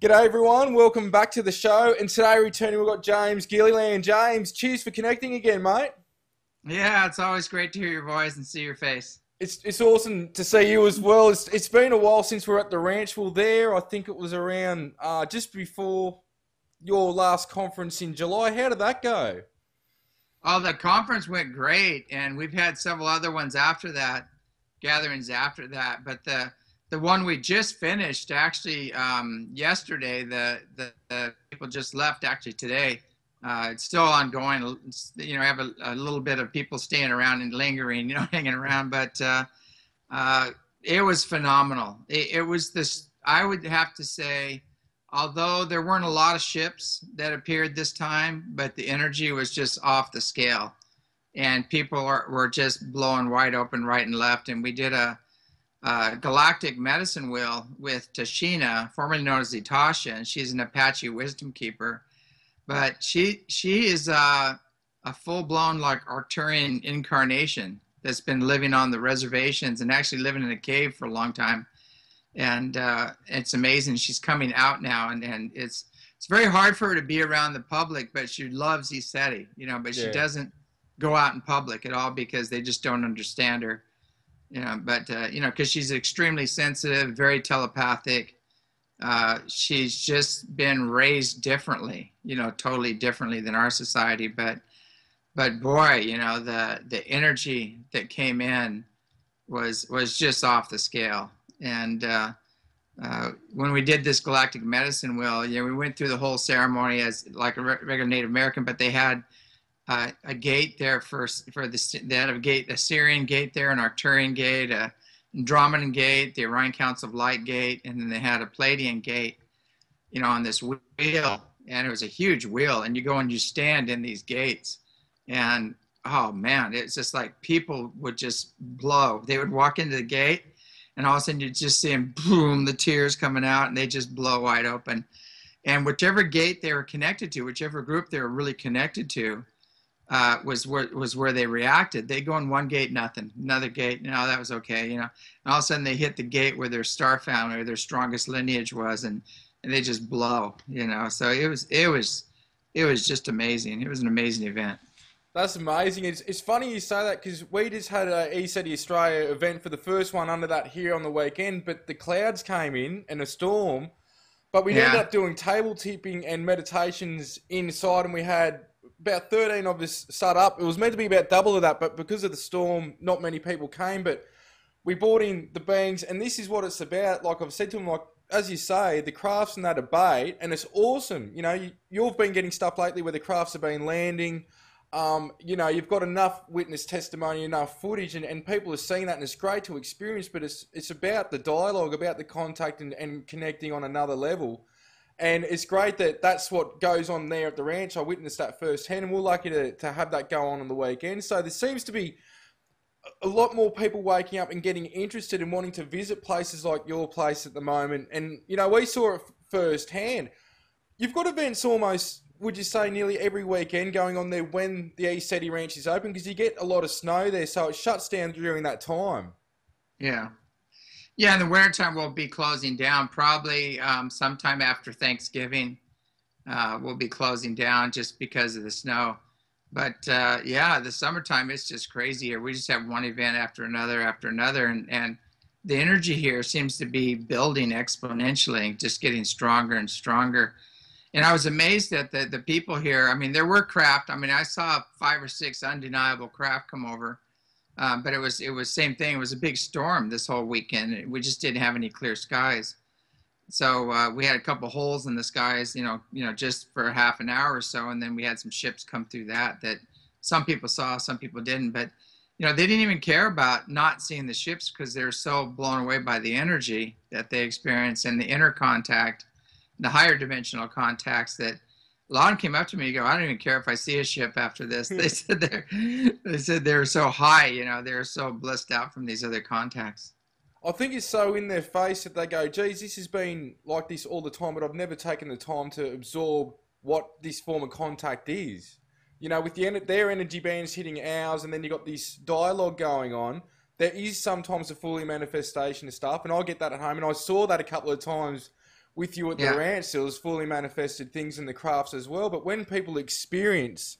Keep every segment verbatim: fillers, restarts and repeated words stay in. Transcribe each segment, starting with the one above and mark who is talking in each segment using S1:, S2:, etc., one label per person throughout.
S1: G'day everyone, welcome back to the show. And today returning we've got James Gilliland. James, cheers for connecting again, mate.
S2: Yeah, it's always great to hear your voice and see your face.
S1: It's it's awesome to see you as well. It's, it's been a while since we were at the ranch. We were there, I think it was around uh, just before your last conference in July. How did that go?
S2: Oh, the conference went great, and we've had several other ones after that, gatherings after that. But the the one we just finished actually um, yesterday, the, the the people just left actually today. Uh, it's still ongoing. It's, you know, I have a, a little bit of people staying around and lingering, you know, hanging around. But uh, uh, it was phenomenal. It, it was this. I would have to say, although there weren't a lot of ships that appeared this time, but the energy was just off the scale, and people are, were just blowing wide open right and left. And we did a, a galactic medicine wheel with Tashina, formerly known as Itasha, and she's an Apache wisdom keeper. But she she is a, a full-blown like Arcturian incarnation that's been living on the reservations and actually living in a cave for a long time. And uh, it's amazing. She's coming out now, and, and it's it's very hard for her to be around the public, but she loves ECETI, you know, but she
S1: Yeah.
S2: doesn't go out in public at all because they just don't understand her, you know, but, uh, you know, because she's extremely sensitive, very telepathic. Uh, she's just been raised differently, you know, totally differently than our society. But, but boy, you know, the, the energy that came in was, was just off the scale. And uh, uh, when we did this galactic medicine wheel, you know, we went through the whole ceremony as like a re regular Native American, but they had uh, a gate there for, for the, they had a gate, a Syrian gate there, an Arcturian gate, a Andromedan gate, the Orion Council of Light gate, and then they had a Palladian gate, you know, on this wheel. And it was a huge wheel, and you go and you stand in these gates, and oh man, it's just like people would just blow. They would walk into the gate, and all of a sudden you just see them, boom, the tears coming out, and they just blow wide open. And whichever gate they were connected to, whichever group they were really connected to, uh, was where was where they reacted. They go in one gate, nothing. Another gate, no, that was okay, you know. And all of a sudden they hit the gate where their star family or their strongest lineage was, and and they just blow, you know. So it was it was it was just amazing. It was an amazing event.
S1: That's amazing. It's, it's funny you say that because we just had a ECETI Australia event for the first one under that here on the weekend, but the clouds came in and a storm, but we
S2: Yeah.
S1: ended up doing table tipping and meditations inside, and we had about thirteen of us set up. It was meant to be about double of that, but because of the storm, not many people came, but we brought in the beings, and this is what it's about. Like I've said to them, like, as you say, the crafts and that debate, and it's awesome. You know, you, you've been getting stuff lately where the crafts have been landing. Um, you know, you've got enough witness testimony, enough footage, and, and people are seeing that, and it's great to experience, but it's it's about the dialogue, about the contact and, and connecting on another level. And it's great that that's what goes on there at the ranch. I witnessed that firsthand, and we're lucky to, to have that go on on the weekend. So there seems to be a lot more people waking up and getting interested and wanting to visit places like your place at the moment. And, you know, we saw it firsthand. You've got events almost, would you say, nearly every weekend going on there when the ECETI Ranch is open, because you get a lot of snow there, so it shuts down during that time.
S2: Yeah. Yeah, in the wintertime we'll be closing down probably um, sometime after Thanksgiving. Uh, we'll be closing down just because of the snow. But uh, yeah, the summertime it's just crazy here. We just have one event after another after another, and, and the energy here seems to be building exponentially, just getting stronger and stronger. And I was amazed at the, the people here. I mean, there were craft. I mean, I saw five or six undeniable craft come over. Um, but it was it was same thing. It was a big storm this whole weekend. We just didn't have any clear skies, so uh, we had a couple holes in the skies, you know, you know, just for half an hour or so, and then we had some ships come through that that some people saw, some people didn't. But you know, they didn't even care about not seeing the ships because they're so blown away by the energy that they experience and the inner contact, the higher dimensional contacts that. A lot of them came up to me and go, I don't even care if I see a ship after this. They said they're, they said they're so high, you know, they're so blissed out from these other contacts.
S1: I think it's so in their face that they go, geez, this has been like this all the time, but I've never taken the time to absorb what this form of contact is. You know, with the their energy bands hitting ours, and then you got this dialogue going on, there is sometimes a fully manifestation of stuff, and I get that at home, and I saw that a couple of times with you at the
S2: Yeah.
S1: ranch, there was fully manifested things in the crafts as well. But when people experience,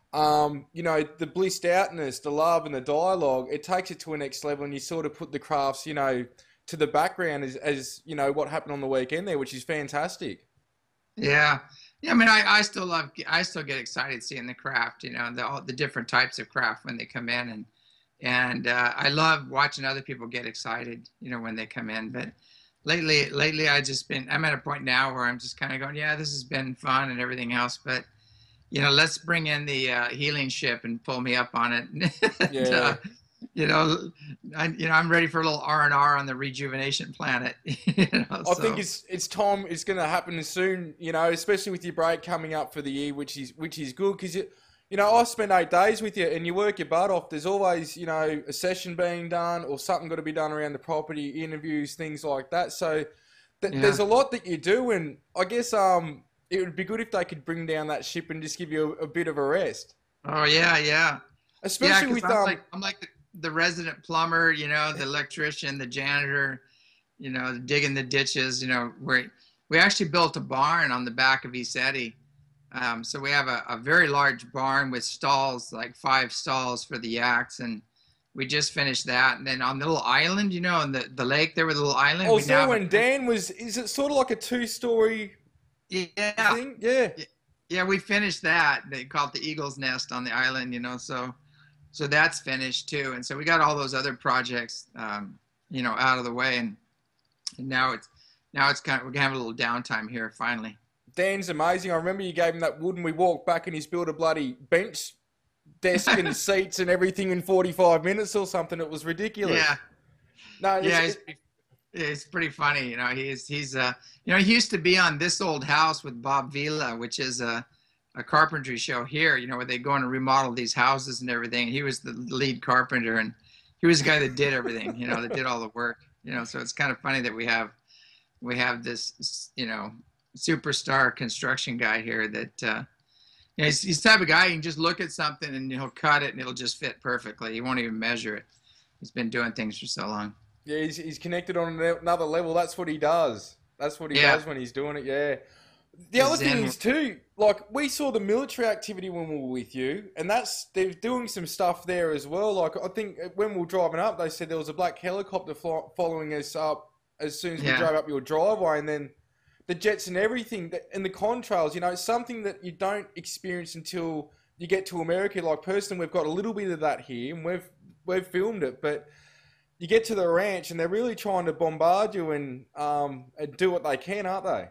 S1: um, you know, the blissed outness, the love, and the dialogue, it takes it to a next level, and you sort of put the crafts, you know, to the background as, as you know what happened on the weekend there, which is fantastic.
S2: Yeah. Yeah, I mean, I, I still love, I still get excited seeing the craft, you know, the, all the different types of craft when they come in. And, and uh, I love watching other people get excited, you know, when they come in. But lately, lately, I just been, I'm at a point now where I'm just kind of going, yeah, this has been fun and everything else. But, you know, let's bring in the uh, healing ship and pull me up on it. and,
S1: Yeah.
S2: uh, you know, I, you know, I'm ready for a little R and R on the rejuvenation planet. you know,
S1: I
S2: so.
S1: think it's it's time. It's going to happen soon. You know, especially with your break coming up for the year, which is which is good because you, you know, I spend eight days with you and you work your butt off. There's always, you know, a session being done or something got to be done around the property, interviews, things like that. So th-
S2: Yeah.
S1: there's a lot that you do, and I guess um it would be good if they could bring down that ship and just give you a, a bit of a rest,
S2: Oh yeah, yeah.
S1: especially
S2: Yeah,
S1: with
S2: because I'm
S1: um.
S2: like I'm like the, the resident plumber, you know, the electrician, the janitor, you know, digging the ditches. You know, we we actually built a barn on the back of Isetti. Um, so we have a, a very large barn with stalls, like five stalls for the yaks, and we just finished that. And then on the little island, you know, on the, the lake there with the little island,
S1: I
S2: we
S1: was
S2: now
S1: there
S2: have
S1: when
S2: a,
S1: Dan was. Is it sort of like a two-story
S2: yeah,
S1: thing? Yeah.
S2: yeah, we finished that. They call it the Eagle's Nest on the island, you know, so. So that's finished too, and so we got all those other projects, um, you know, out of the way, and, and now it's now it's kind of we're gonna have a little downtime here finally.
S1: Dan's amazing. I remember you gave him that wood and we walked back and he's built a bloody bench, desk and seats and everything in forty-five minutes or something. It was ridiculous.
S2: Yeah,
S1: No, it's,
S2: yeah,
S1: it,
S2: it's pretty, it's pretty funny, you know. He's he's uh, you know, he used to be on This Old House with Bob Vila, which is a a carpentry show here, you know, where they go in and remodel these houses and everything. He was the lead carpenter, and he was the guy that did everything, you know, that did all the work, you know. So it's kind of funny that we have we have this, you know, superstar construction guy here that, uh, you know, he's, he's the type of guy you can just look at something and he'll cut it and it'll just fit perfectly. He won't even measure it. He's been doing things for so long.
S1: yeah, he's, he's connected on another level. That's what he does. That's what he
S2: Yeah.
S1: does when he's doing it. Yeah. The other thing
S2: Zen-
S1: is too, like we saw the military activity when we were with you, and that's they're doing some stuff there as well. Like I think when we were driving up, they said there was a black helicopter flo- following us up as soon as we
S2: Yeah.
S1: drove up your driveway, and then the jets and everything that- and the contrails. You know, it's something that you don't experience until you get to America. Like personally, we've got a little bit of that here, and we've we've filmed it, but you get to the ranch and they're really trying to bombard you and um and do what they can, aren't they?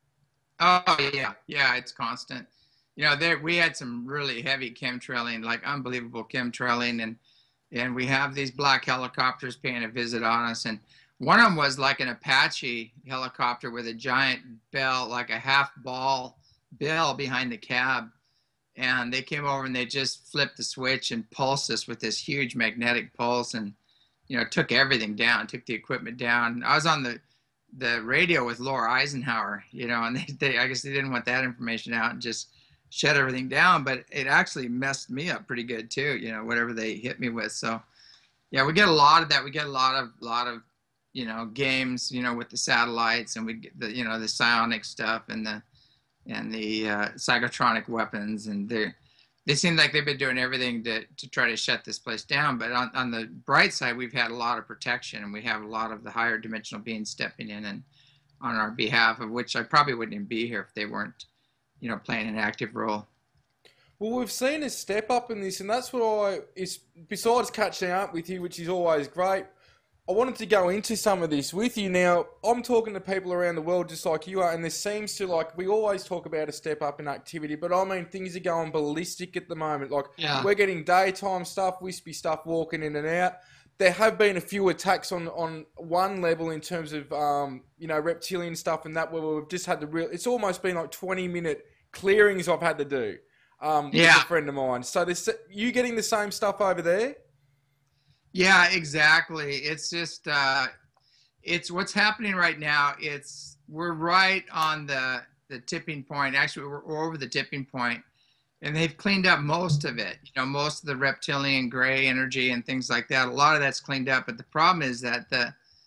S2: Oh yeah, yeah, it's constant. You know, there we had some really heavy chemtrailing, like unbelievable chemtrailing, and and we have these black helicopters paying a visit on us, and one of them was like an Apache helicopter with a giant bell, like a half ball bell behind the cab, and they came over and they just flipped the switch and pulsed us with this huge magnetic pulse, and you know, took everything down, took the equipment down. I was on the the radio with Laura Eisenhower, you know, and they, they I guess they didn't want that information out and just shut everything down, but it actually messed me up pretty good too, you know, whatever they hit me with. So yeah, we get a lot of that. We get a lot of lot of, you know, games, you know, with the satellites, and we get the, you know, the psionic stuff and the and the uh, psychotronic weapons, and they're they seem like they've been doing everything to, to try to shut this place down. But on, on the bright side, we've had a lot of protection, and we have a lot of the higher dimensional beings stepping in and on our behalf, of which I probably wouldn't even be here if they weren't, you know, playing an active role.
S1: Well, we've seen a step up in this, and that's what I is. Besides catching up with you, which is always great, I wanted to go into some of this with you. Now, I'm talking to people around the world just like you are, and there seems to, like, we always talk about a step up in activity, but I mean, things are going ballistic at the moment. Like,
S2: Yeah.
S1: we're getting daytime stuff, wispy stuff walking in and out. There have been a few attacks on, on one level in terms of, um, you know, reptilian stuff and that, where we've just had the real, it's almost been like twenty minute clearings I've had to do um, with
S2: Yeah.
S1: a friend of mine. So, there's, you getting the same stuff over there?
S2: Yeah, exactly. It's just, uh, it's what's happening right now. It's, we're right on the, the tipping point. Actually, we're, we're over the tipping point, and they've cleaned up most of it. You know, most of the reptilian gray energy and things like that. A lot of that's cleaned up. But the problem is that the,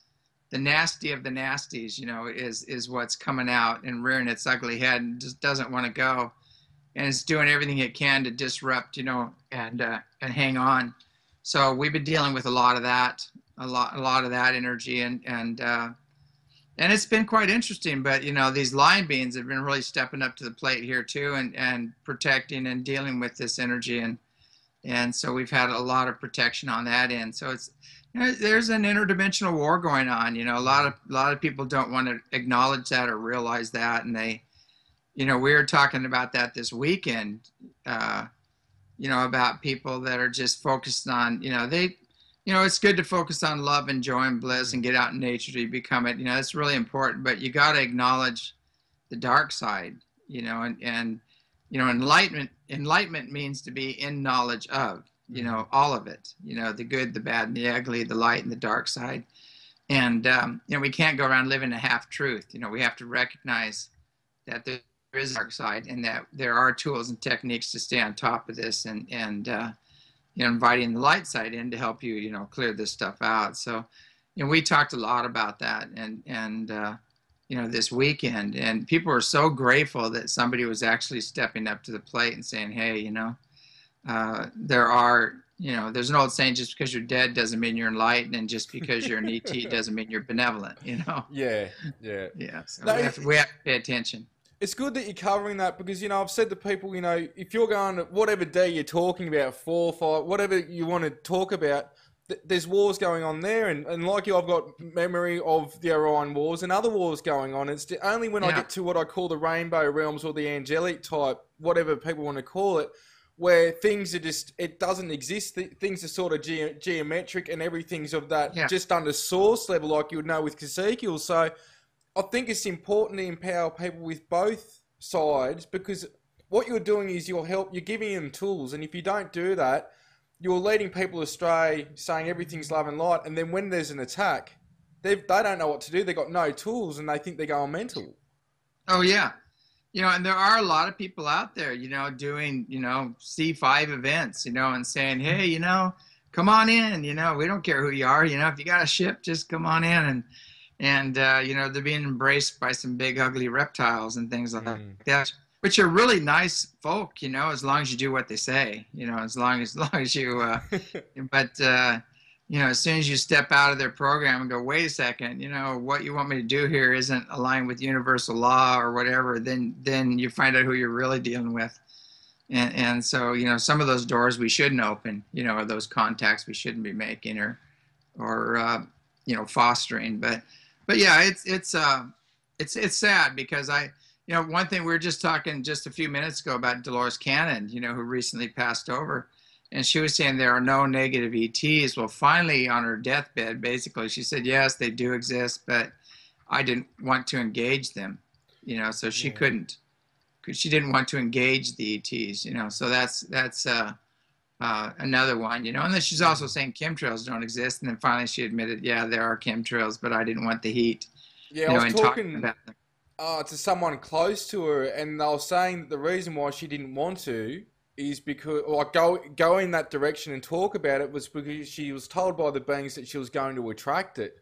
S2: the nasty of the nasties, you know, is is what's coming out and rearing its ugly head and just doesn't want to go, and it's doing everything it can to disrupt, you know, and uh, and hang on. So we've been dealing with a lot of that, a lot a lot of that energy, and and uh, and it's been quite interesting. But you know, these line beings have been really stepping up to the plate here too, and and protecting and dealing with this energy, and and so we've had a lot of protection on that end. So it's, you know, there's an interdimensional war going on. You know, a lot of a lot of people don't want to acknowledge that or realize that, and they, you know, we were talking about that this weekend. Uh, you know, about people that are just focused on, you know, they, you know, it's good to focus on love and joy and bliss and get out in nature to become it. You know, it's really important, but you got to acknowledge the dark side, you know, and, and, you know, enlightenment, enlightenment means to be in knowledge of, you know, all of it, you know, the good, the bad, and the ugly, the light and the dark side. And, um, you know, we can't go around living a half truth. You know, we have to recognize that there is a dark side and that there are tools and techniques to stay on top of this, and, and, uh, you know, inviting the light side in to help you, you know, clear this stuff out. So, you know, we talked a lot about that, and, and, uh, you know, this weekend, and people were so grateful that somebody was actually stepping up to the plate and saying, hey, you know, uh, there are, you know, there's an old saying, just because you're dead doesn't mean you're enlightened, and just because you're an E T doesn't mean you're benevolent, you know?
S1: Yeah, yeah.
S2: Yeah, so
S1: No,
S2: we, have to, we have to pay attention.
S1: It's good that you're covering that, because, you know, I've said to people, you know, if you're going to whatever day you're talking about, four, five, whatever you want to talk about, th- there's wars going on there. And, and like you, I've got memory of the Orion Wars and other wars going on. It's the, only when yeah. I get to what I call the Rainbow Realms or the angelic type, whatever people want to call it, where things are just, it doesn't exist. Things are sort of ge- geometric and everything's of that yeah. just under source level, like you would know with Ezekiel. So I think it's important to empower people with both sides, because what you're doing is you're help, you're giving them tools. And if you don't do that, you're leading people astray, saying everything's love and light. And then when there's an attack, they they don't know what to do. They've got no tools and they think they're going mental.
S2: Oh, yeah. You know, and there are a lot of people out there, you know, doing, you know, C five events, you know, and saying, hey, you know, come on in, you know, we don't care who you are. You know, if you got a ship, just come on in. And, and uh, you know, they're being embraced by some big, ugly reptiles and things like mm. that, which are really nice folk, you know, as long as you do what they say, you know, as long as, as, long as you, uh, but, uh, you know, as soon as you step out of their program and go, wait a second, you know, what you want me to do here isn't aligned with universal law or whatever, then then you find out who you're really dealing with. And and so, you know, some of those doors we shouldn't open, you know, or those contacts we shouldn't be making or, or uh, you know, fostering. But, but yeah, it's, it's, uh, it's, it's sad because I, you know, one thing we were just talking just a few minutes ago about Dolores Cannon, you know, who recently passed over. And she was saying there are no negative E Ts. Well, finally, on her deathbed, basically, she said, yes, they do exist, but I didn't want to engage them, you know, so she yeah. couldn't, because she didn't want to engage the E Ts, you know, so that's that's uh, uh, another one, you know. And then she's also saying chemtrails don't exist. And then finally she admitted, yeah, there are chemtrails, but I didn't want the heat.
S1: Yeah,
S2: you know,
S1: I was talking,
S2: talking about them.
S1: Uh, to someone close to her, and they were saying that the reason why she didn't want to is because, like, go go in that direction and talk about it was because she was told by the beings that she was going to attract it.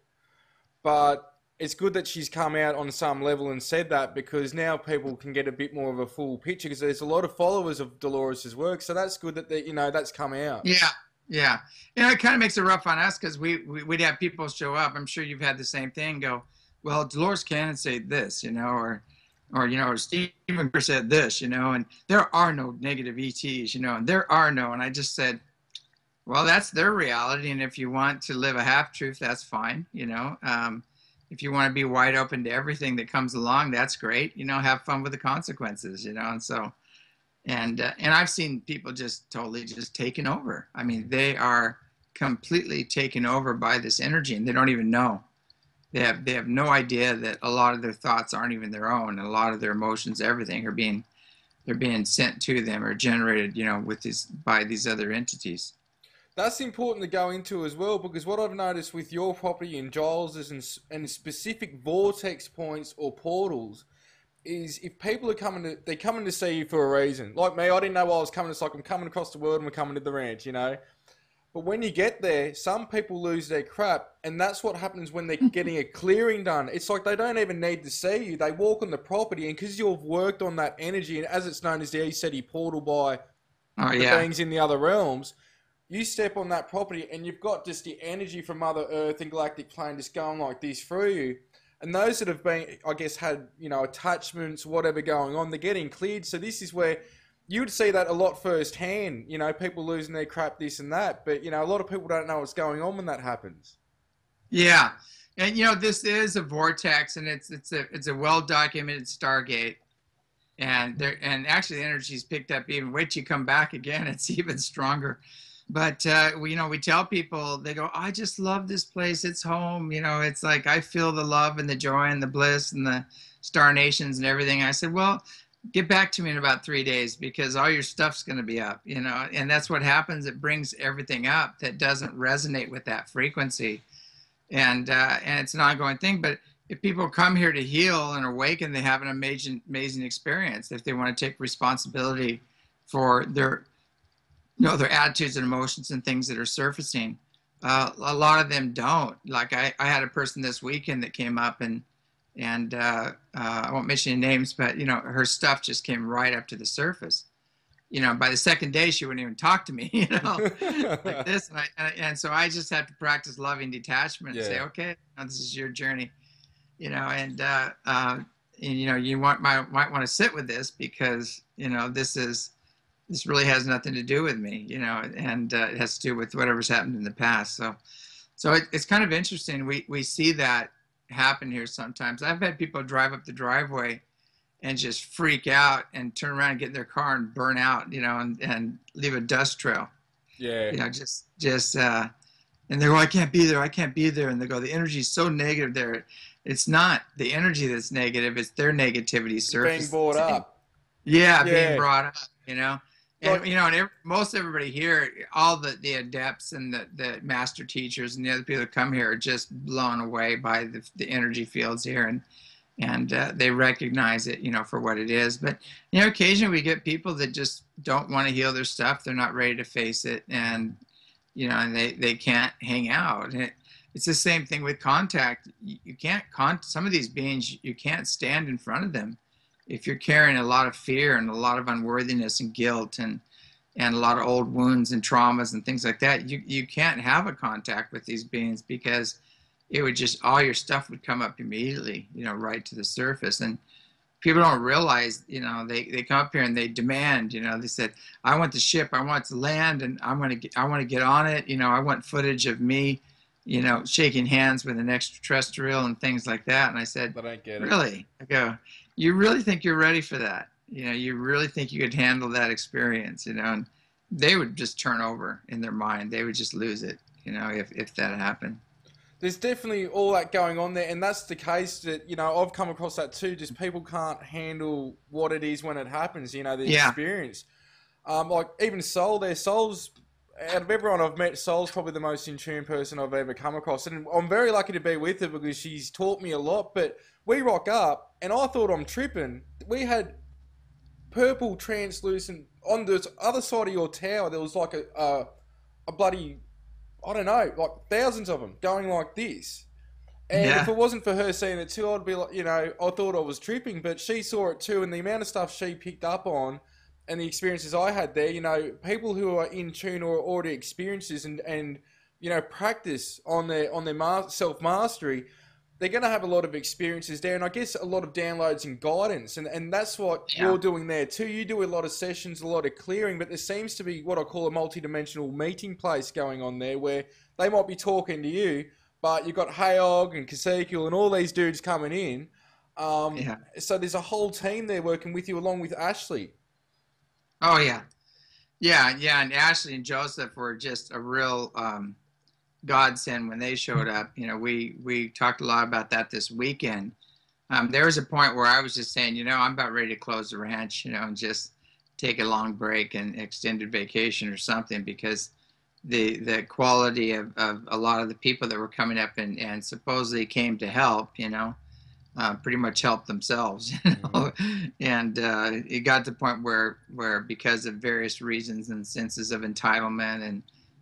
S1: But it's good that she's come out on some level and said that, because now people can get a bit more of a full picture, because there's a lot of followers of Dolores's work. So that's good that, they, you know, that's come out.
S2: Yeah, yeah. You know, it kind of makes it rough on us because we, we, we'd have people show up. I'm sure you've had the same thing, go, well, Dolores Cannon said this, you know, or... Or, you know, or Stephen Greer said this, you know, and there are no negative E Ts, you know, and there are no. And I just said, well, that's their reality. And if you want to live a half-truth, that's fine, you know. Um, if you want to be wide open to everything that comes along, that's great. You know, have fun with the consequences, you know. And so, and, uh, and I've seen people just totally just taken over. I mean, they are completely taken over by this energy, and they don't even know. They have they have no idea that a lot of their thoughts aren't even their own, and a lot of their emotions, everything, are being they're being sent to them or generated, you know, with these by these other entities.
S1: That's important to go into as well, because what I've noticed with your property in Giles's and, and specific vortex points or portals is if people are coming to they're coming to see you for a reason. Like me, I didn't know why I was coming. It's like I'm coming across the world and we're coming to the ranch, you know. But when you get there, some people lose their crap, and that's what happens when they're getting a clearing done. It's like they don't even need to see you. They walk on the property, and because you've worked on that energy, and as it's known as the ECETI portal by
S2: Oh
S1: the
S2: yeah.
S1: beings in the other realms, you step on that property, and you've got just the energy from Mother Earth and galactic plane just going like this through you. And those that have been, I guess, had, you know, attachments, whatever going on, they're getting cleared. So this is where you would see that a lot firsthand, you know, people losing their crap, this and that. But, you know, a lot of people don't know what's going on when that happens.
S2: Yeah. And, you know, this is a vortex, and it's it's a it's a well-documented Stargate. And there, and actually the energy's picked up even, wait till you come back again, it's even stronger. But, uh, we, you know, we tell people, they go, I just love this place. It's home. You know, it's like I feel the love and the joy and the bliss and the star nations and everything. I said, well, get back to me in about three days because all your stuff's going to be up, you know, and that's what happens. It brings everything up that doesn't resonate with that frequency. And, uh, and it's an ongoing thing. But if people come here to heal and awaken, they have an amazing, amazing experience. If they want to take responsibility for their, you know, their attitudes and emotions and things that are surfacing, uh, a lot of them don't. Like I, I had a person this weekend that came up and, and uh, uh, I won't mention any names, but, you know, her stuff just came right up to the surface. You know, by the second day, she wouldn't even talk to me, you know, like this. And, I, and, and so I just have to practice loving detachment and
S1: Yeah.
S2: say, okay, now this is your journey, you know, and, uh, uh, and you know, you want, might, might want to sit with this because, you know, this is, this really has nothing to do with me, you know, and uh, it has to do with whatever's happened in the past. So, so it, it's kind of interesting. We, we see that happen here sometimes. I've had people drive up the driveway and just freak out and turn around and get in their car and burn out, you know, and, and leave a dust trail.
S1: Yeah.
S2: You know, just, just, uh, and they go, I can't be there. I can't be there. And they go, the energy is so negative there. It's not the energy that's negative. It's their negativity surface.
S1: Being brought up.
S2: Yeah,
S1: Yeah.
S2: being brought up, you know. And,
S1: Like-
S2: you know, and every, most everybody here, all the, the adepts and the, the master teachers and the other people that come here are just blown away by the, the energy fields here. And, and uh, they recognize it, you know, for what it is. But, you know, occasionally we get people that just don't want to heal their stuff. They're not ready to face it. And, you know, and they, they can't hang out. And it, it's the same thing with contact. You, you can't, con- some of these beings, you can't stand in front of them. If you're carrying a lot of fear and a lot of unworthiness and guilt and, and a lot of old wounds and traumas and things like that, you, you can't have a contact with these beings because it would just, all your stuff would come up immediately, you know, right to the surface. And people don't realize, you know, they, they come up here and they demand, you know, they said, I want the ship, I want it to land, and I want to get, I want to get on it. You know, I want footage of me, you know, shaking hands with an extraterrestrial and things like that. And I said,
S1: I don't get it.
S2: really? I go, you really think you're ready for that? You know, you really think you could handle that experience, you know? And they would just turn over in their mind. They would just lose it, you know, if, if that happened.
S1: There's definitely all that going on there, and that's the case that, you know, I've come across that too, just people can't handle what it is when it happens, you know, the
S2: Yeah.
S1: experience. Um, like, even Soul there, Soul's, out of everyone I've met, Soul's probably the most in tune person I've ever come across, and I'm very lucky to be with her because she's taught me a lot, but we rock up, and I thought I'm tripping. We had purple translucent, on the other side of your tower, there was like a, a, a bloody, I don't know, like thousands of them going like this. And
S2: Yeah.
S1: if it wasn't for her seeing it too, I'd be like, you know, I thought I was tripping, but she saw it too, and the amount of stuff she picked up on and the experiences I had there, you know, people who are in tune or already experiences and, and you know, practice on their on their ma- self-mastery, they're going to have a lot of experiences there, and I guess a lot of downloads and guidance, and, and that's what
S2: Yeah.
S1: you're doing there too. You do a lot of sessions, a lot of clearing, but there seems to be what I call a multi-dimensional meeting place going on there where they might be talking to you, but you've got Hayog and Kasekil and all these dudes coming in. Um,
S2: Yeah.
S1: So there's a whole team there working with you along with Ashley.
S2: Oh, yeah. Yeah, yeah. And Ashley and Joseph were just a real um, godsend when they showed up. You know, we, we talked a lot about that this weekend. Um, there was a point where I was just saying, you know, I'm about ready to close the ranch, you know, and just take a long break and extended vacation or something, because the the quality of, of a lot of the people that were coming up and, and supposedly came to help, you know, uh, pretty much helped themselves, you know, and uh, it got to the point where, where because of various reasons and senses of entitlement and,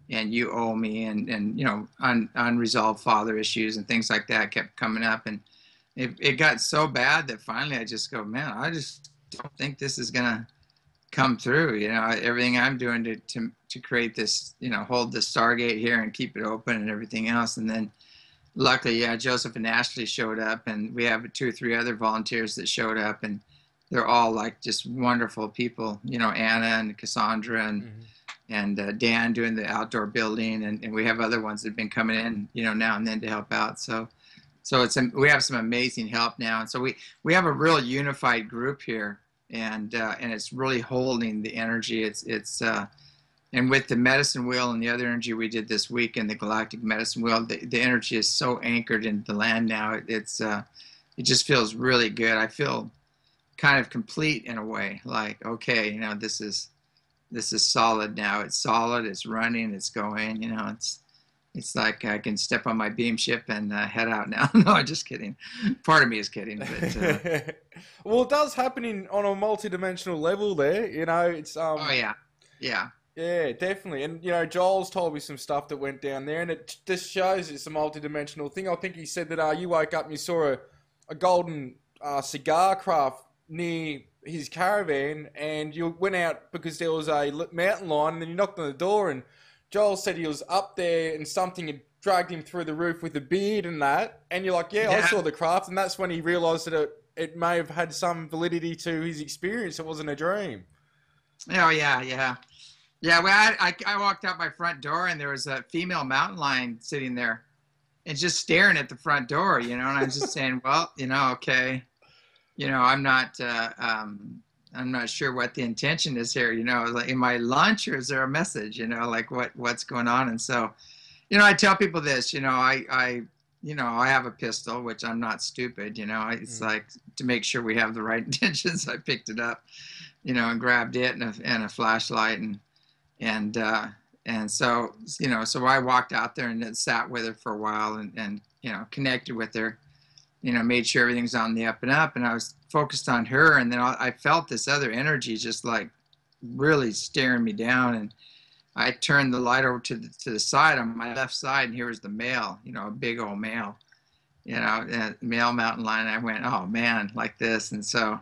S2: and you owe me, and and you know, un, unresolved father issues and things like that kept coming up, and it it got so bad that finally I just go, man, I just don't think this is gonna come through. You know, everything I'm doing to to to create this, you know, hold the Stargate here and keep it open and everything else, and then luckily, yeah, Joseph and Ashley showed up, and we have two or three other volunteers that showed up, and they're all like just wonderful people. You know, Anna and Cassandra and mm-hmm. and uh, Dan doing the outdoor building, and, and we have other ones that have been coming in, you know, now and then to help out. So, so it's we have some amazing help now, and so we we have a real unified group here, and uh, and it's really holding the energy. It's it's uh, and with the medicine wheel and the other energy we did this week in the galactic medicine wheel, the, the energy is so anchored into the land now. It, it's uh, it just feels really good. I feel kind of complete in a way, like, okay, you know, this is this is solid now. It's solid, it's running, it's going, you know, it's it's like I can step on my beam ship and uh, head out now. No, I'm just kidding. Part of me is kidding. But, uh,
S1: well, it does happen in, on a multi-dimensional level there, you know, it's... Um,
S2: oh, yeah, yeah.
S1: Yeah, definitely. And, you know, Joel's told me some stuff that went down there, and it just shows it's a multi-dimensional thing. I think he said that uh, you woke up and you saw a, a golden uh, cigar craft near his caravan, and you went out because there was a mountain lion, and then you knocked on the door, and Joel said he was up there and something had dragged him through the roof with a beard and that, and you're like, yeah, yeah. I saw the craft, and that's when he realised that it, it may have had some validity to his experience. It wasn't a dream.
S2: Oh, yeah, yeah. Yeah, well, I, I, I walked out my front door, and there was a female mountain lion sitting there and just staring at the front door, you know, and I was just saying, well, you know, okay. You know, I'm not, uh, um, I'm not sure what the intention is here. You know, like, am I lunch or is there a message? You know, like what, what's going on? And so, you know, I tell people this. You know, I, I, you know, I have a pistol, which I'm not stupid. You know, it's mm. like to make sure we have the right intentions. I picked it up, you know, and grabbed it and a, and a flashlight and and uh, and so you know, so I walked out there and sat with her for a while and and you know, connected with her. You know, made sure everything's on the up and up, and I was focused on her, and then I felt this other energy just like really staring me down, and I turned the light over to the, to the side on my left side, and here was the male, you know, a big old male, you know, a male mountain lion. I went, oh man, like this, and so,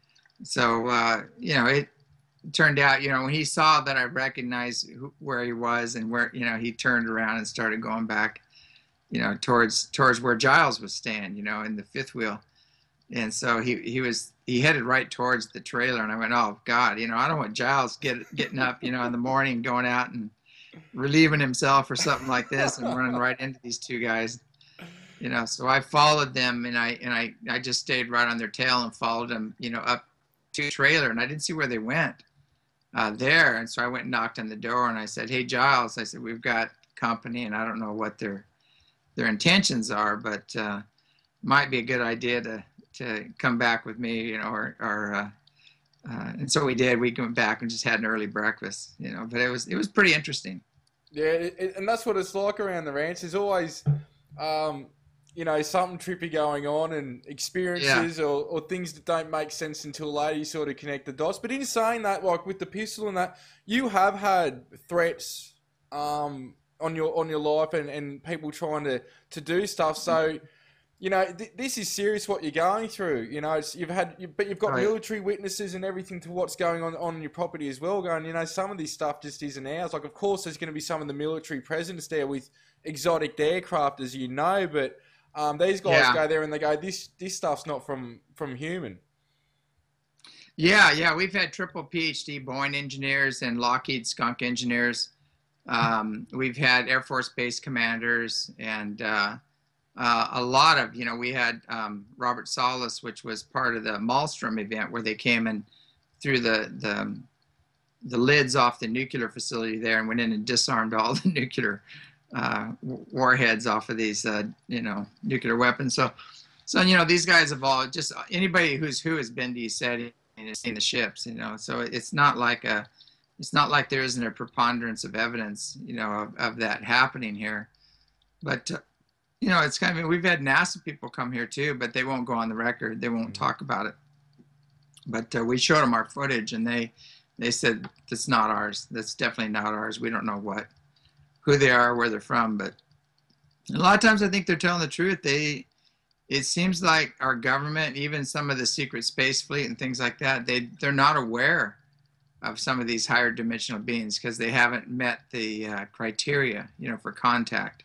S2: so uh, you know, it turned out, you know, when he saw that I recognized who, where he was and where, you know, he turned around and started going back, you know, towards towards where Giles was staying, you know, in the fifth wheel. And so he, he was, he headed right towards the trailer. And I went, oh God, you know, I don't want Giles get, getting up, you know, in the morning, going out and relieving himself or something like this and running right into these two guys, you know. So I followed them, and I, and I, I just stayed right on their tail and followed them, you know, up to the trailer, and I didn't see where they went uh, there. And so I went and knocked on the door, and I said, hey, Giles, I said, we've got company, and I don't know what they're, their intentions are, but uh, might be a good idea to to come back with me, you know, or or uh, uh, and so we did. We went back and just had an early breakfast, you know. But it was it was pretty interesting.
S1: Yeah, it, and that's what it's like around the ranch. There's always, um, you know, something trippy going on, and experiences yeah. or, or things that don't make sense until later. You sort of connect the dots. But in saying that, like with the pistol and that, you have had threats. Um, on your on your life and, and people trying to, to do stuff. So, you know, th- this is serious what you're going through. You know, it's, you've had, you, but you've got right. military witnesses and everything to what's going on on your property as well. Going, you know, some of this stuff just isn't ours. Like, of course, there's going to be some of the military presence there with exotic aircraft, as you know, but um, these guys yeah. go there and they go, this this stuff's not from from human.
S2: Yeah, yeah, we've had triple PhD Boeing engineers and Lockheed Skunk engineers. Um, we've had Air Force Base commanders and uh, uh, a lot of, you know, we had um, Robert Salas, which was part of the Malmstrom event where they came and threw the, the, the lids off the nuclear facility there and went in and disarmed all the nuclear uh, warheads off of these, uh, you know, nuclear weapons. So, so, you know, these guys have all, just anybody who's who has been to ECETI and has seen the ships, you know, so it's not like a, It's not like there isn't a preponderance of evidence, you know, of, of that happening here. But, uh, you know, it's kind of, we've had NASA people come here too, but they won't go on the record. They won't mm-hmm. talk about it. But uh, we showed them our footage, and they, they said, that's not ours. That's definitely not ours. We don't know what, who they are, where they're from. But a lot of times I think they're telling the truth. They, it seems like our government, even some of the secret space fleet and things like that, they, they're not aware of some of these higher dimensional beings because they haven't met the uh, criteria, you know, for contact.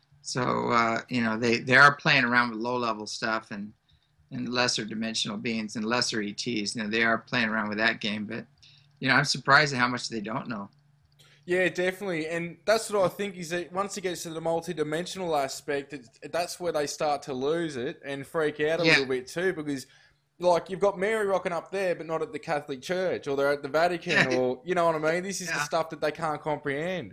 S2: So, uh, you know, they, they are playing around with low-level stuff and, and lesser dimensional beings and lesser E Ts. You know, they are playing around with that game. But, you know, I'm surprised at how much they don't know.
S1: Yeah, definitely. And that's what I think is that once it gets to the multi-dimensional aspect, it, that's where they start to lose it and freak out a
S2: Yeah.
S1: little bit too, because like you've got Mary rocking up there, but not at the Catholic Church, or they're at the Vatican,
S2: Yeah.
S1: or, you know what I mean? This is
S2: Yeah.
S1: the stuff that they can't comprehend.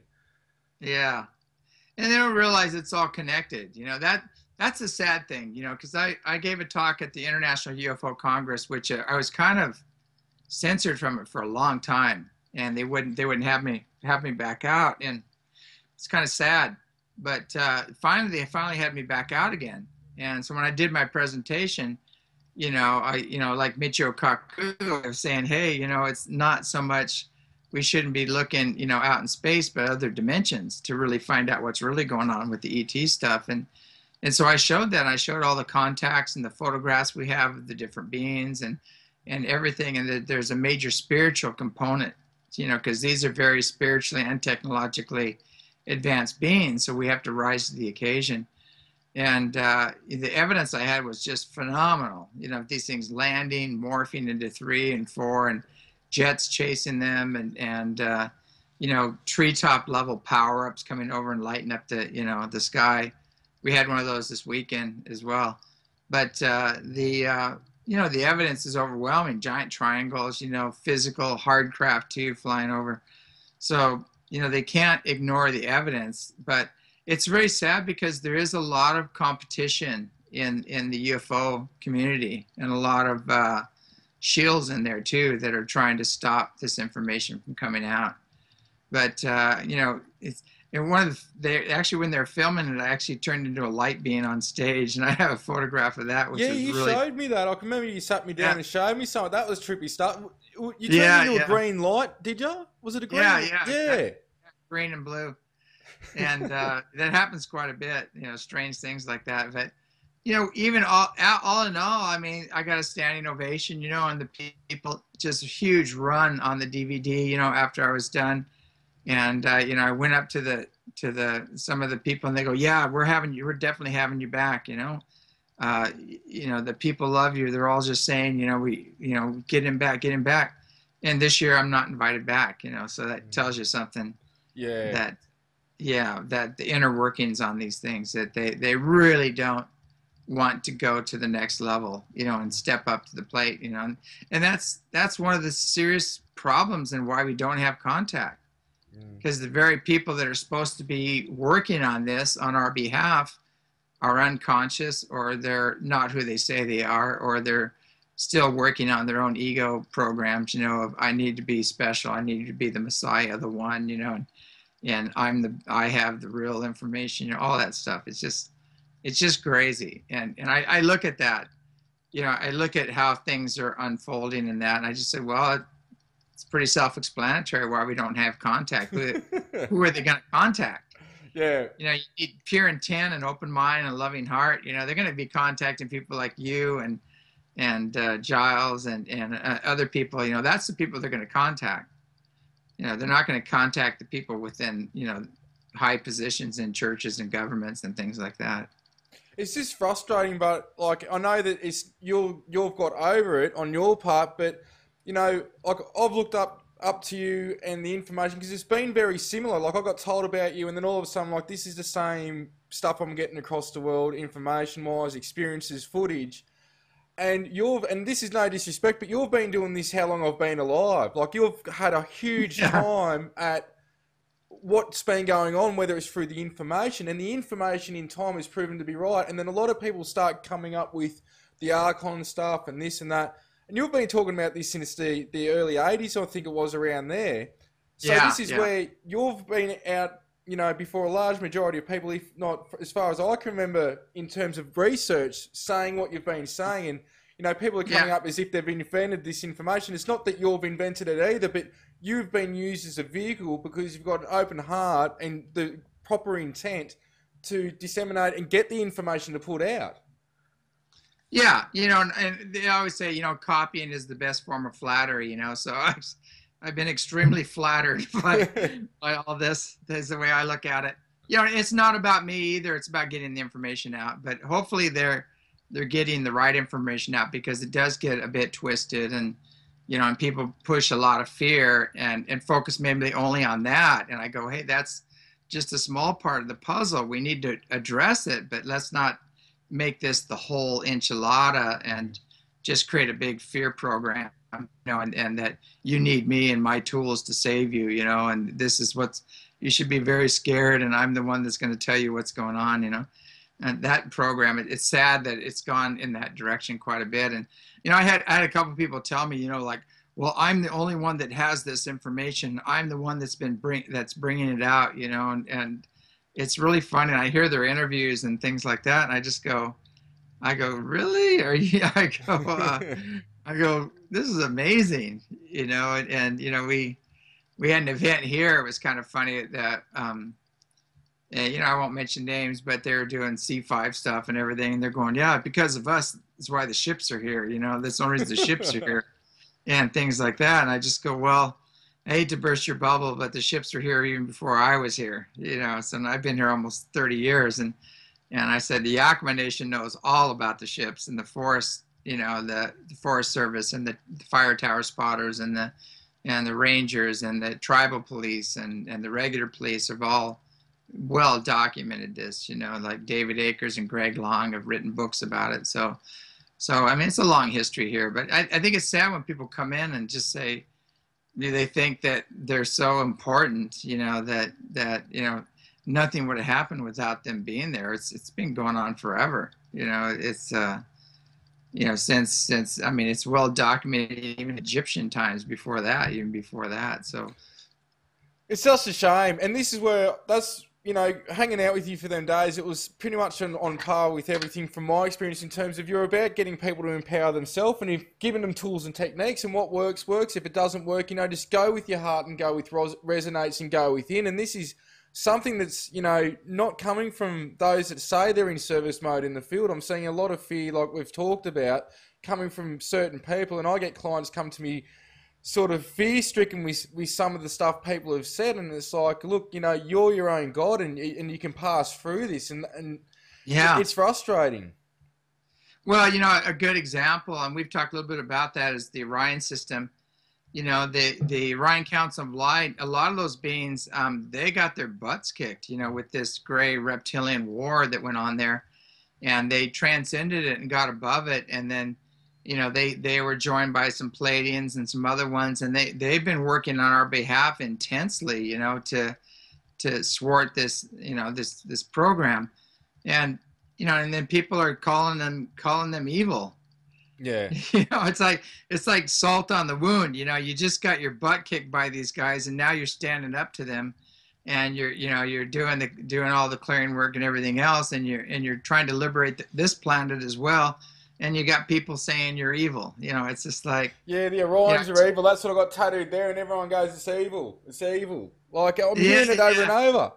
S2: Yeah. And they don't realize it's all connected. You know, that that's a sad thing, you know, because I, I gave a talk at the International U F O Congress, which uh, I was kind of censored from it for a long time, and they wouldn't they wouldn't have me have me back out, and it's kind of sad. But uh, finally, they finally had me back out again. And so when I did my presentation, you know, I you know like Michio Kaku, I was saying, hey, you know, it's not so much we shouldn't be looking, you know, out in space, but other dimensions to really find out what's really going on with the E T stuff. And and so I showed that. I showed all the contacts and the photographs we have of the different beings and and everything. And that there's a major spiritual component, you know, because these are very spiritually and technologically advanced beings. So we have to rise to the occasion. And uh, the evidence I had was just phenomenal. You know, these things landing, morphing into three and four, and jets chasing them, and and uh, you know, treetop level power ups coming over and lighting up the you know the sky. We had one of those this weekend as well. But uh, the uh, you know the evidence is overwhelming. Giant triangles, you know, physical hard craft too flying over. So you know they can't ignore the evidence. But it's very sad because there is a lot of competition in in the U F O community, and a lot of uh, shields in there too that are trying to stop this information from coming out. But uh, you know, it's and one of the, they actually when they're filming it, I actually turned into a light being on stage, and I have a photograph of that. Which
S1: Yeah,
S2: is
S1: you
S2: really,
S1: showed me that. I can remember you sat me down
S2: Yeah.
S1: and showed me something. That was trippy stuff. You turned
S2: Yeah,
S1: into
S2: yeah.
S1: a green light, did you? Was it a green?
S2: Yeah, yeah,
S1: yeah.
S2: green and blue, and uh, that happens quite a bit. You know, strange things like that. But you know, even all all in all, I mean, I got a standing ovation. You know, and the people just a huge run on the D V D. You know, after I was done, and uh, you know, I went up to the to the some of the people, and they go, "Yeah, we're having you. We're definitely having you back." You know, uh, you know, the people love you. They're all just saying, you know, we, you know, get him back, get him back. And this year, I'm not invited back. You know, so that tells you something.
S1: Yeah.
S2: That, yeah, that the inner workings on these things, that they they really don't want to go to the next level, you know, and step up to the plate, you know, and, and that's that's one of the serious problems and why we don't have contact, because the very people that are supposed to be working on this on our behalf are unconscious, or they're not who they say they are, or they're still working on their own ego programs, you know, of I need to be special, I need to be the Messiah, the one, you know, and, and I'm the I have the real information, you know, all that stuff. It's just it's just crazy. And and I, I look at that, you know, I look at how things are unfolding and that, and I just said, well, it, it's pretty self-explanatory why we don't have contact. Who, who are they going to contact?
S1: Yeah.
S2: You know, you need pure intent and open mind and a loving heart. You know, they're going to be contacting people like you and and uh, Giles and and uh, other people. You know, that's the people they're going to contact. You know, they're not going to contact the people within, you know, high positions in churches and governments and things like that.
S1: It's just frustrating, but like I know that it's you you've got over it on your part, but you know, like I've looked up up to you and the information because it's been very similar. Like I got told about you, and then all of a sudden, like this is the same stuff I'm getting across the world, information-wise, experiences, footage, and you've and this is no disrespect, but you've been doing this how long I've been alive. Like you've had a huge
S2: Yeah.
S1: time at what's been going on, whether it's through the information, and the information in time has proven to be right. And then a lot of people start coming up with the Archon stuff and this and that. And you've been talking about this since the, the early eighties, I think it was around there. So
S2: Yeah,
S1: this is
S2: yeah.
S1: where you've been out, you know, before a large majority of people, if not as far as I can remember, in terms of research, saying what you've been saying. And you know, people are coming
S2: Yeah.
S1: up as if they've invented this information. It's not that you've invented it either, but you've been used as a vehicle because you've got an open heart and the proper intent to disseminate and get the information to put out.
S2: Yeah, you know, and, and they always say, you know, copying is the best form of flattery, you know. So I've, I've been extremely flattered by, by all this. That's the way I look at it. You know, it's not about me either. It's about getting the information out. But hopefully they're they're getting the right information out, because it does get a bit twisted, and you know, and people push a lot of fear and and focus maybe only on that. And I go, hey, that's just a small part of the puzzle. We need to address it, but let's not make this the whole enchilada and just create a big fear program, you know, and, and that you need me and my tools to save you, you know, and this is what's, you should be very scared, and I'm the one that's going to tell you what's going on, you know. And that program, it, it's sad that it's gone in that direction quite a bit. And, you know, I had, I had a couple of people tell me, you know, like, well, I'm the only one that has this information. I'm the one that's been bring, that's bringing it out, you know, and, and, it's really fun, and I hear their interviews and things like that, and I just go, I go, really? Are you? I go, uh, I go, this is amazing, you know. And, and you know, we we had an event here. It was kind of funny that, um, and, you know, I won't mention names, but they're doing C five stuff and everything, and they're going, yeah, because of us, that's why the ships are here, you know. That's the only reason the ships are here, and things like that. And I just go, well, I hate to burst your bubble, but the ships were here even before I was here, you know. So I've been here almost thirty years, and and I said the Yakama Nation knows all about the ships and the forest, you know, the, the Forest Service and the, the fire tower spotters and the and the rangers and the tribal police and and the regular police have all well documented this, you know. Like David Akers and Greg Long have written books about it. So, so I mean, it's a long history here, but I, I think it's sad when people come in and just say, do they think that they're so important, you know, that, that, you know, nothing would have happened without them being there. It's, it's been going on forever. You know, it's, uh, you know, since, since, I mean, it's well documented, even Egyptian times before that, even before that. So
S1: it's such a shame. And this is where that's, you know, hanging out with you for them days, it was pretty much on, on par with everything from my experience in terms of you're about getting people to empower themselves, and if giving them tools and techniques, and what works, works. If it doesn't work, you know, just go with your heart and go with res- resonates and go within. And this is something that's, you know, not coming from those that say they're in service mode in the field. I'm seeing a lot of fear, like we've talked about, coming from certain people, and I get clients come to me sort of fear-stricken with, with some of the stuff people have said, and it's like, look, you know, you're your own God, and and you can pass through this, and and
S2: yeah,
S1: it's frustrating.
S2: Well, you know, a good example, and we've talked a little bit about that, is the Orion system. You know, the the Orion Council of Light, a lot of those beings, um, they got their butts kicked, you know, with this gray reptilian war that went on there, and they transcended it and got above it, and then, you know, they, they were joined by some Pleiadians and some other ones, and they, they've been working on our behalf intensely, you know, to to thwart this, you know, this this program. And, you know, and then people are calling them calling them evil.
S1: Yeah.
S2: You know, it's like it's like salt on the wound, you know, you just got your butt kicked by these guys, and now you're standing up to them, and you're, you know, you're doing the doing all the clearing work and everything else, and you're and you're trying to liberate th- this planet as well. And you got people saying you're evil. You know, it's just like...
S1: Yeah, the Orions
S2: yeah,
S1: are evil. That's what I got tattooed there, and everyone goes, it's evil. It's evil. Like, I'm
S2: yeah,
S1: hearing it over
S2: yeah.
S1: and over.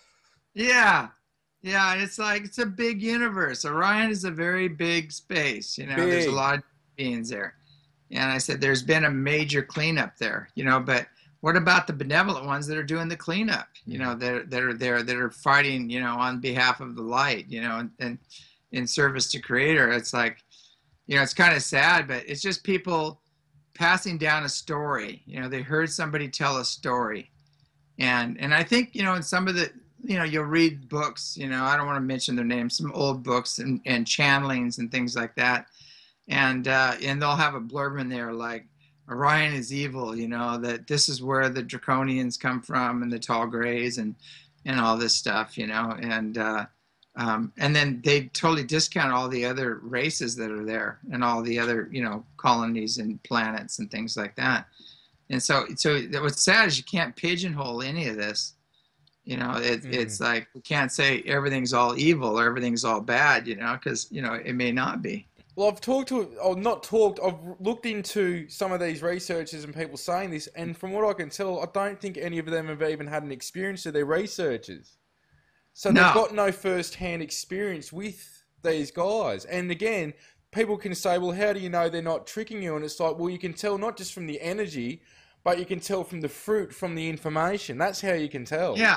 S2: Yeah. Yeah, and it's like, it's a big universe. Orion is a very big space. You know,
S1: Big.
S2: There's a lot of beings there. And I said, there's been a major cleanup there, you know, but what about the benevolent ones that are doing the cleanup? You know, that, that are there, that are fighting, you know, on behalf of the light, you know, and, and in service to Creator. It's like, you know, it's kind of sad, but it's just people passing down a story. You know, they heard somebody tell a story. And and I think, you know, in some of the, you know, you'll read books, you know, I don't want to mention their names, some old books and, and channelings and things like that. And uh, and they'll have a blurb in there like, Orion is evil, you know, that this is where the Draconians come from, and the Tall Grays, and, and all this stuff, you know. And, uh, Um, and then they totally discount all the other races that are there, and all the other, you know, colonies and planets and things like that. And so, so what's sad is you can't pigeonhole any of this. You know, it, mm. it's like we can't say everything's all evil or everything's all bad, you know, because, you know, it may not be.
S1: Well, I've talked to, or not talked, I've looked into some of these researchers and people saying this, and from what I can tell, I don't think any of them have even had an experience of their researchers. So they've
S2: No.
S1: got no first-hand experience with these guys. And again, people can say, well, how do you know they're not tricking you? And it's like, well, you can tell not just from the energy, but you can tell from the fruit, from the information. That's how you can tell.
S2: Yeah,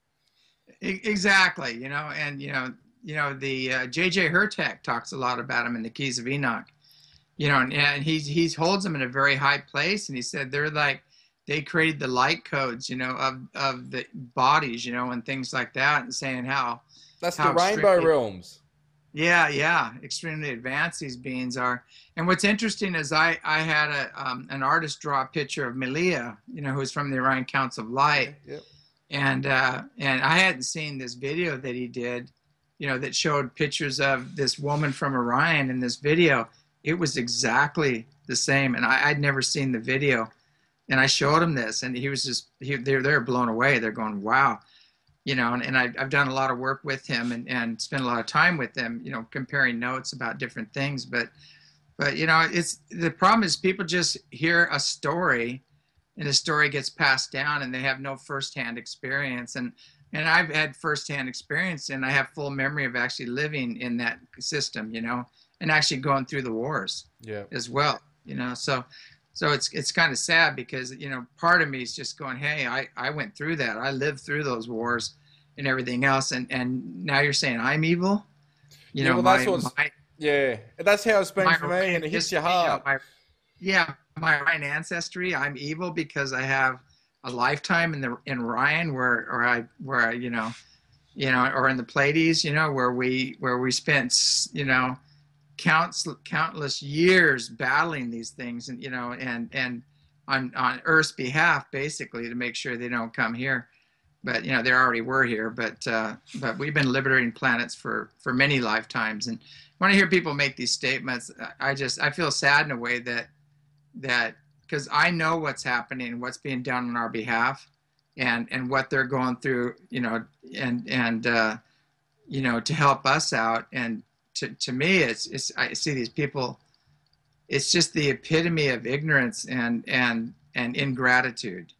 S2: e- exactly. You know, and you know, you know, the uh, J J Hurtak talks a lot about him in the Keys of Enoch. You know, and, and he he holds them in a very high place, and he said they're like they created the light codes, you know, of of the bodies, you know, and things like that, and saying how
S1: That's
S2: how
S1: the rainbow
S2: extremely-
S1: realms.
S2: Yeah, yeah, extremely advanced these beings are. And what's interesting is I I had a um, an artist draw a picture of Melia, you know, who's from the Orion Counts of Light,
S1: Yep.
S2: and uh, and I hadn't seen this video that he did, you know, that showed pictures of this woman from Orion in this video. It was exactly the same, and I, I'd never seen the video, and I showed him this, and he was just he, they're they're blown away. They're going, wow, you know, and, and I, I've done a lot of work with him and, and spent a lot of time with him, you know, comparing notes about different things. But, but you know, it's the problem is people just hear a story, and the story gets passed down, and they have no firsthand experience. And and I've had firsthand experience, and I have full memory of actually living in that system, you know, and actually going through the wars
S1: Yeah.
S2: as well, you know. So so it's it's kind of sad because, you know, part of me is just going, hey, I, I went through that. I lived through those wars and everything else. And, and now you're saying I'm evil? You
S1: Yeah,
S2: know,
S1: well,
S2: my,
S1: that's what's-
S2: my,
S1: Yeah. That's how it's been
S2: my
S1: for me, and it hits
S2: history,
S1: your heart.
S2: you know, my, yeah, my Ryan ancestry, I'm evil because I have a lifetime in the in Ryan where or I where I, you know, you know, or in the Pleiades, you know, where we where we spent, you know, counts countless years battling these things, and you know, and and on on Earth's behalf, basically, to make sure they don't come here. But you know, they already were here. But uh, but we've been liberating planets for for many lifetimes. And when I hear people make these statements, I just I feel sad in a way that that because I know what's happening, what's being done on our behalf, and and what they're going through, you know, and and uh, you know, to help us out. And to to me, it's it's I see these people. It's just the epitome of ignorance and and and ingratitude,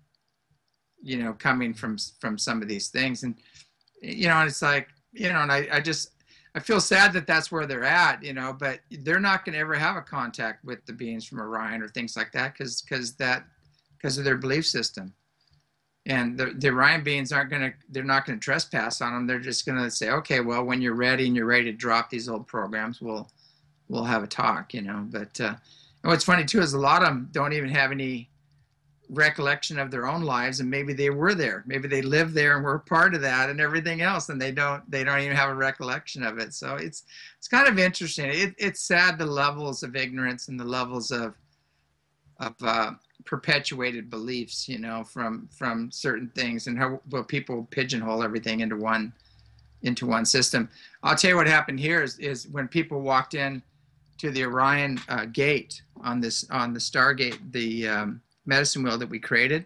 S2: you know, coming from from some of these things. And you know, and it's like, you know, and I, I just I feel sad that that's where they're at, you know, but they're not going to ever have a contact with the beings from Orion or things like that because because that because of their belief system. And the, the Orion beings aren't going to, they're not going to trespass on them. They're just going to say, okay, well, when you're ready and you're ready to drop these old programs, we'll we'll have a talk, you know. But uh, and what's funny too is a lot of them don't even have any recollection of their own lives, and maybe they were there, maybe they lived there and were part of that and everything else, and they don't they don't even have a recollection of it. So it's it's kind of interesting. It, it's sad the levels of ignorance and the levels of of uh, perpetuated beliefs, you know, from from certain things, and how well people pigeonhole everything into one into one system. I'll tell you what happened here is is when people walked in to the Orion uh, gate on this on the Stargate, the um, medicine wheel that we created.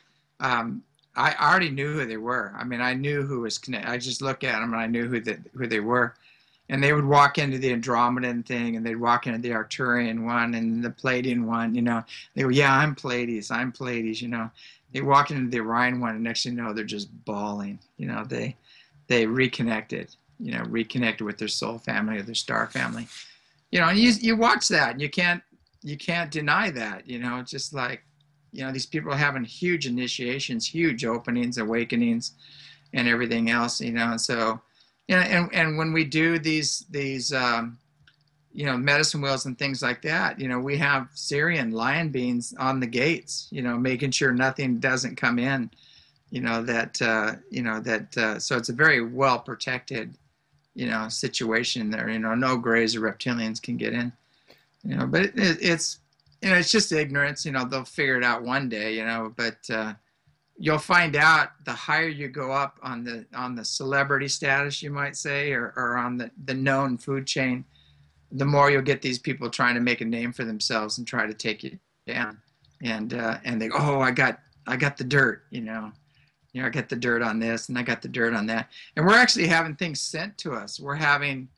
S2: Um, I already knew who they were. I mean, I knew who was connected. I just looked at them and I knew who the, who they were. And they would walk into the Andromedan thing, and they'd walk into the Arcturian one and the Palladian one, you know. They go, yeah, I'm Pleiades, I'm Pleiades, you know. They walk into the Orion one, and next thing you know, they're just bawling. You know, they they reconnected, you know, reconnected with their soul family or their star family. You know, and you you watch that, and you can't you can't deny that, you know. It's just like, you know, these people are having huge initiations, huge openings, awakenings, and everything else, you know. And so, yeah, and and when we do these these um, you know, medicine wheels and things like that, you know, we have Syrian lion beings on the gates, you know, making sure nothing doesn't come in, you know, that uh, you know that uh, so it's a very well protected, you know, situation there. You know, no greys or reptilians can get in, you know. But it, it, it's you know, it's just ignorance. You know, they'll figure it out one day, you know, but. Uh, You'll find out the higher you go up on the on the celebrity status, you might say, or, or on the, the known food chain, the more you'll get these people trying to make a name for themselves and try to take you down. And uh, and they go, oh, I got I got the dirt, you know, you know, I got the dirt on this and I got the dirt on that. And we're actually having things sent to us. We're having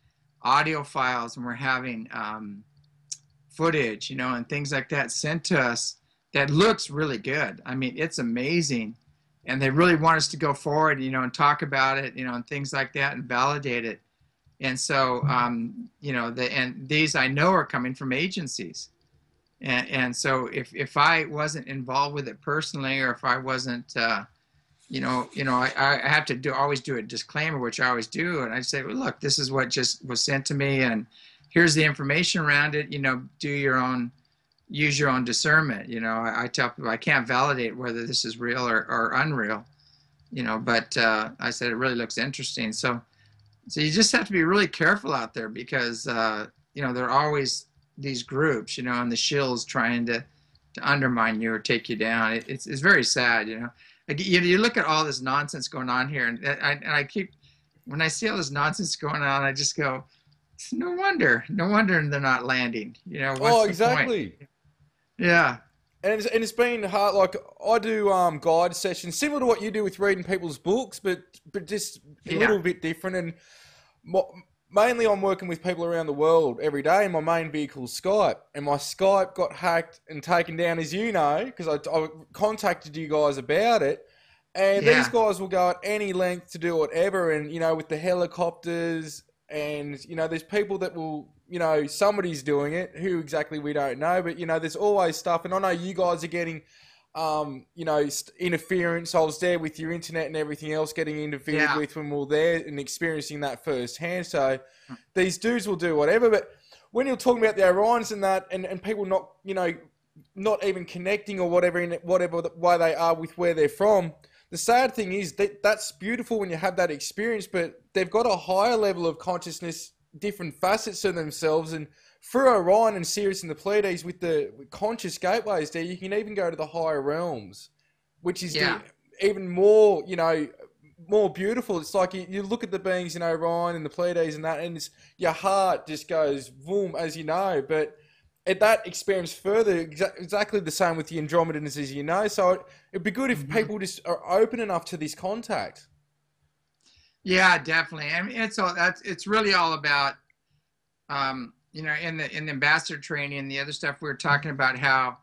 S2: audio files, and we're having um, footage, you know, and things like that sent to us that looks really good. I mean, it's amazing. And they really want us to go forward, you know, and talk about it, you know, and things like that, and validate it. And so, um, you know, the, and these I know are coming from agencies. And, and so if, if I wasn't involved with it personally, or if I wasn't, uh, you know, you know, I, I have to do always do a disclaimer, which I always do. And I say, well, look, this is what just was sent to me, and here's the information around it. You know, do your own, use your own discernment. You know, I, I tell people I can't validate whether this is real or, or unreal, you know, but uh, I said it really looks interesting. So, so you just have to be really careful out there, because, uh, you know, there are always these groups, you know, and the shills trying to, to undermine you or take you down. It, it's, it's very sad, you know. Like, you, you look at all this nonsense going on here, and I, and I keep, when I see all this nonsense going on, I just go, it's no wonder, no wonder they're not landing. You know, what's
S1: Oh,
S2: the
S1: exactly.
S2: point? Yeah.
S1: And it's, and it's been hard. Like, I do um, guide sessions similar to what you do with reading people's books, but but just a
S2: Yeah.
S1: little bit different. And mo mainly, I'm working with people around the world every day. And my main vehicle is Skype, and my Skype got hacked and taken down, as you know, because I, I contacted you guys about it. And
S2: Yeah.
S1: these guys will go at any length to do whatever. And you know, with the helicopters, and you know, there's people that will. You know, somebody's doing it. Who exactly, we don't know. But, you know, there's always stuff. And I know you guys are getting, um, you know, interference. I was there with your internet and everything else getting interfered
S2: Yeah.
S1: with when we were there and experiencing that firsthand. So these dudes will do whatever. But when you're talking about the Orions and that, and, and people not, you know, not even connecting or whatever in whatever way they are with where they're from, the sad thing is that that's beautiful when you have that experience, but they've got a higher level of consciousness, different facets of themselves, and through Orion and Sirius and the Pleiades with the conscious gateways there, you can even go to the higher realms, which is
S2: Yeah.
S1: the, even more, you know, more beautiful. It's like you, you look at the beings in Orion and the Pleiades and that, and it's, your heart just goes boom, as you know. But at that experience further, exa exactly the same with the Andromedans, as you know. So it, it'd be good if
S2: Mm-hmm.
S1: people just are open enough to this contact.
S2: Yeah, definitely. I mean, it's all that's it's really all about, um, you know, in the in the ambassador training and the other stuff we were talking about, how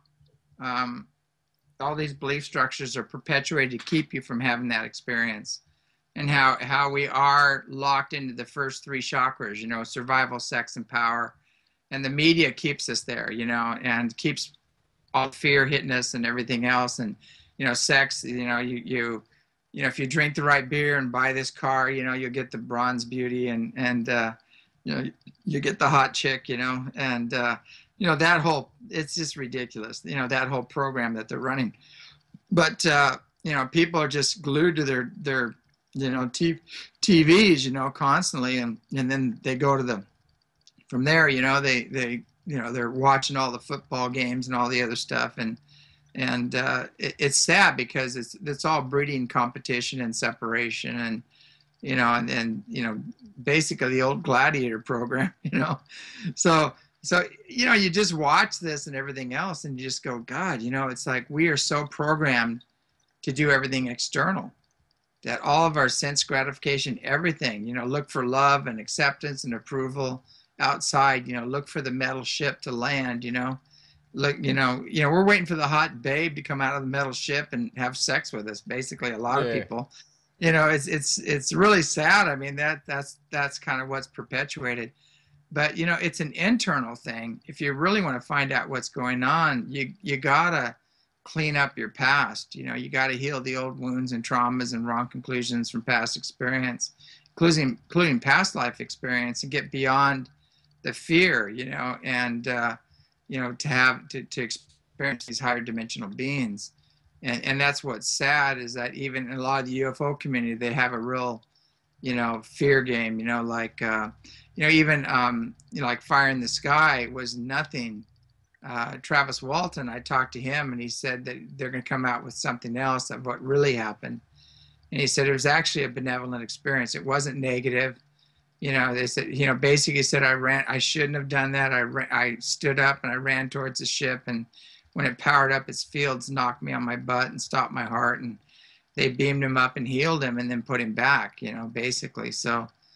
S2: um, all these belief structures are perpetuated to keep you from having that experience, and how how we are locked into the first three chakras, you know, survival, sex, and power, and the media keeps us there, you know, and keeps all fear hitting us and everything else, and you know, sex, you know, you you. You know, if you drink the right beer and buy this car, you know, you'll get the bronze beauty, and, and, uh, you know, you get the hot chick, you know, and, uh, you know, that whole, it's just ridiculous, you know, that whole program that they're running. But, uh, you know, people are just glued to their, their, you know, t T Vs, you know, constantly. And, and then they go to the, from there, you know, they, they, you know, they're watching all the football games and all the other stuff. And, And uh, it, it's sad, because it's it's all breeding competition and separation, and you know, and and you know, basically the old gladiator program, you know. So so you know, you just watch this and everything else, and you just go, God, you know, it's like we are so programmed to do everything external, that all of our sense gratification, everything, you know, look for love and acceptance and approval outside, you know, look for the metal ship to land, you know. Look, you know, you know, we're waiting for the hot babe to come out of the metal ship and have sex with us. Basically, a lot
S1: Yeah.
S2: of people, you know, it's it's it's really sad. I mean, that that's that's kind of what's perpetuated. But you know, it's an internal thing. If you really want to find out what's going on, you you gotta clean up your past. You know, you gotta heal the old wounds and traumas and wrong conclusions from past experience, including including past life experience, and get beyond the fear. You know, and uh, you know, to have to, to experience these higher dimensional beings. And, and that's what's sad, is that even in a lot of the U F O community, they have a real, you know, fear game, you know, like, uh, you know, even, um, you know, like Fire in the Sky was nothing. Uh, Travis Walton, I talked to him, and he said that they're going to come out with something else of what really happened. And he said it was actually a benevolent experience. It wasn't negative. You know, they said, you know, basically said, I ran, I shouldn't have done that. I ran, I stood up and I ran towards the ship, and when it powered up, its fields knocked me on my butt and stopped my heart, and they beamed him up and healed him and then put him back, you know, basically. So,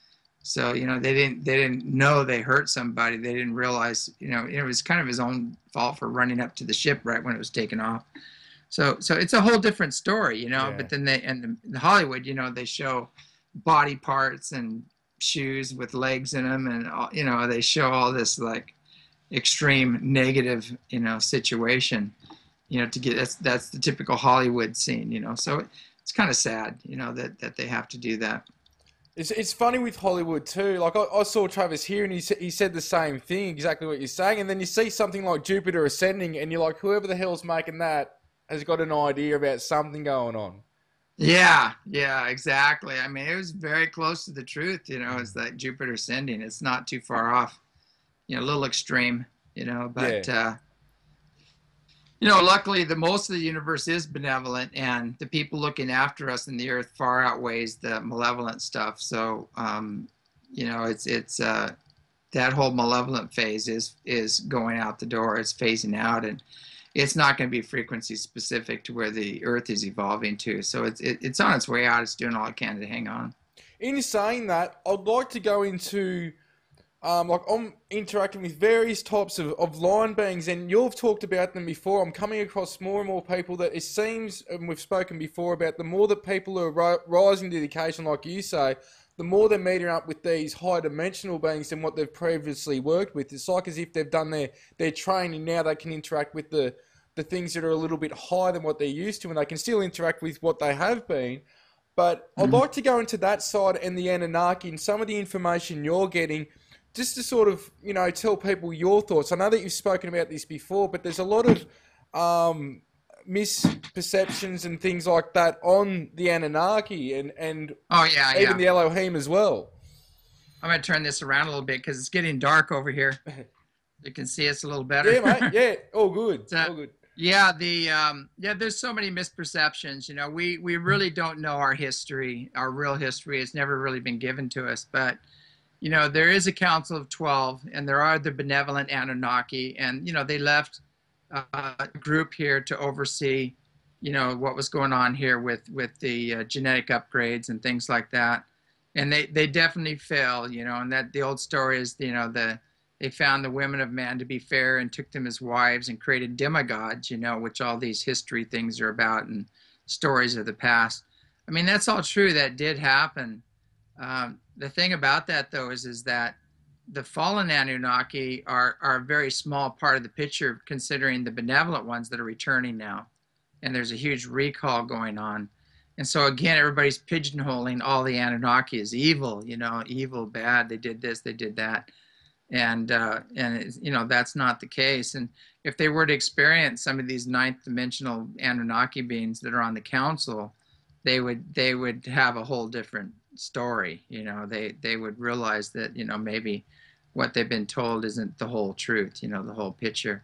S2: So, you know, they didn't they didn't know they hurt somebody. They didn't realize, you know, it was kind of his own fault for running up to the ship right when it was taken off. So, so it's a whole different story, you know.
S1: Yeah.
S2: But then they and the, the Hollywood, you know, they show body parts and shoes with legs in them, and all, you know, they show all this like extreme negative, you know, situation, you know, to get that's that's the typical Hollywood scene, you know. So it's kind of sad, you know, that that they have to do that.
S1: It's it's funny with Hollywood too. Like I, I saw Travis here, and he sa- he said the same thing, exactly what you're saying. And then you see something like Jupiter Ascending, and you're like, whoever the hell's making that has got an idea about something going on.
S2: Yeah, yeah, exactly. I mean, it was very close to the truth, you know. It's that Jupiter Ascending. It's not too far off, you know, a little extreme, you know, but.
S1: Yeah.
S2: uh You know, luckily, the most of the universe is benevolent, and the people looking after us in the earth far outweighs the malevolent stuff. So, um, you know, it's it's uh, that whole malevolent phase is is going out the door. It's phasing out, and it's not going to be frequency specific to where the earth is evolving to. So it's it, it's on its way out. It's doing all it can to hang on.
S1: In saying that, I'd like to go into, um, like I'm interacting with various types of, of line beings, and you've talked about them before. I'm coming across more and more people that it seems, and we've spoken before about, the more that people are ri- rising to the occasion, like you say, the more they're meeting up with these high dimensional beings than what they've previously worked with. It's like as if they've done their, their training, now they can interact with the, the things that are a little bit higher than what they're used to, and they can still interact with what they have been. But I'd
S2: Mm-hmm.
S1: like to go into that side and the Anunnaki and some of the information you're getting, just to sort of, you know, tell people your thoughts. I know that you've spoken about this before, but there's a lot of um, misperceptions and things like that on the Anunnaki and, and
S2: Oh yeah,
S1: even
S2: yeah.
S1: the Elohim as well.
S2: I'm gonna turn this around a little bit because it's getting dark over here. You can see us a little better.
S1: Yeah, mate. Yeah, all good.
S2: So-
S1: all good.
S2: Yeah, the um, yeah, there's so many misperceptions. You know, we we really don't know our history, our real history. It's never really been given to us. But you know, there is a Council of Twelve, and there are the benevolent Anunnaki, and you know, they left uh, a group here to oversee, you know, what was going on here with with the uh, genetic upgrades and things like that. And they they definitely fail. You know, and that the old story is, you know, the they found the women of man to be fair and took them as wives and created demigods, you know, which all these history things are about and stories of the past. I mean, that's all true. That did happen. Um, the thing about that, though, is, is that the fallen Anunnaki are, are a very small part of the picture, considering the benevolent ones that are returning now. And there's a huge recall going on. And so, again, everybody's pigeonholing all the Anunnaki as evil, you know, evil, bad. They did this, they did that. And, uh, and it's, you know, that's not the case. And if they were to experience some of these ninth dimensional Anunnaki beings that are on the council, they would they would have a whole different story. You know, they, they would realize that, you know, maybe what they've been told isn't the whole truth, you know, the whole picture.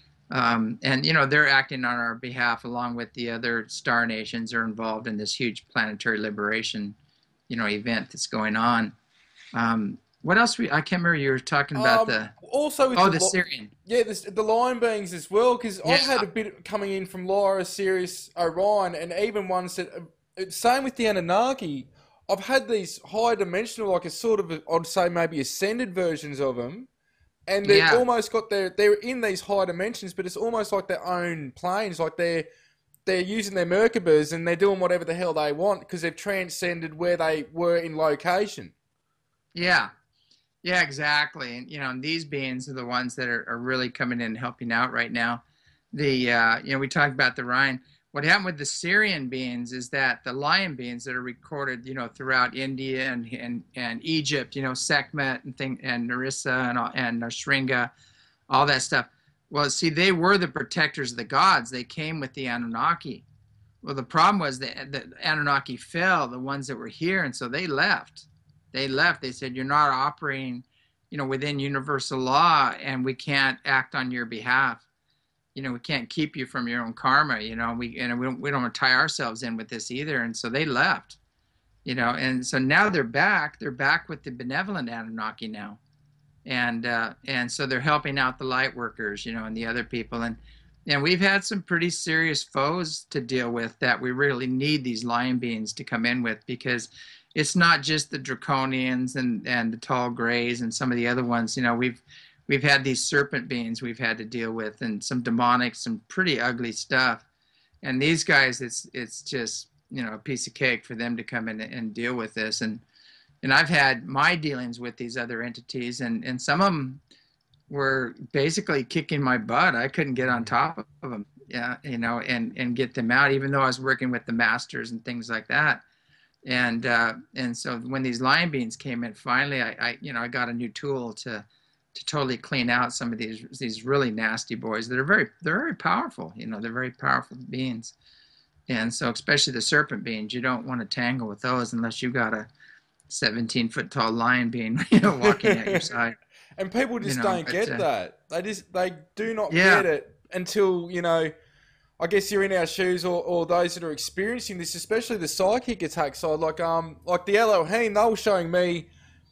S2: Um, and, you know, they're acting on our behalf along with the other star nations are involved in this huge planetary liberation, you know, event that's going on. Um, What else? We I can't remember. You were talking about
S1: Um,
S2: the
S1: also with
S2: oh
S1: the,
S2: the
S1: lo-
S2: Syrian.
S1: yeah, the, the line beings as well, because I've
S2: Yeah.
S1: had a bit coming in from Lyra, Sirius, Orion, and even ones that, uh, same with the Anunnaki, I've had these high dimensional, like a sort of, a, I'd say maybe ascended versions of them, and they've
S2: Yeah.
S1: almost got their, they're in these high dimensions, but it's almost like their own planes, like they're, they're using their Merkabas and they're doing whatever the hell they want because they've transcended where they were in location.
S2: Yeah, yeah, exactly. And you know, and these beings are the ones that are, are really coming in and helping out right now. The uh, you know, we talked about the Rhine. What happened with the Syrian beings is that the lion beings that are recorded, you know, throughout India and and, and Egypt, you know, Sekhmet and thing and Narissa and all- and Shringa, all that stuff. Well, see, they were the protectors of the gods. They came with the Anunnaki. Well, the problem was that the Anunnaki fell, the ones that were here, and so they left. They left. They said, "You're not operating, you know, within universal law, and we can't act on your behalf. You know, we can't keep you from your own karma. You know, we and we don't, we don't want to tie ourselves in with this either." And so they left. You know, and so now they're back. They're back with the benevolent Anunnaki now, and uh, and so they're helping out the light workers, you know, and the other people. And and we've had some pretty serious foes to deal with that we really need these lion beings to come in with, because it's not just the draconians and and the tall grays and some of the other ones. You know, we've we've had these serpent beings we've had to deal with, and some demonic, some pretty ugly stuff. And these guys, it's it's just, you know, a piece of cake for them to come in and deal with this. And and I've had my dealings with these other entities, and and some of them were basically kicking my butt. I couldn't get on top of them, yeah, you know, and and get them out, even though I was working with the masters and things like that. And uh, and so when these lion beings came in, finally, I, I you know I got a new tool to to totally clean out some of these these really nasty boys that are very they're very powerful. You know, they're very powerful beings. And so especially the serpent beings, you don't want to tangle with those unless you got a seventeen foot tall lion being, you know, walking at your side.
S1: And people just
S2: you know,
S1: don't
S2: but,
S1: get
S2: uh,
S1: that. They just they do not
S2: yeah.
S1: get it until, you know, I guess you're in our shoes, or, or those that are experiencing this, especially the psychic attack side. Like um like the Elohim, they were showing me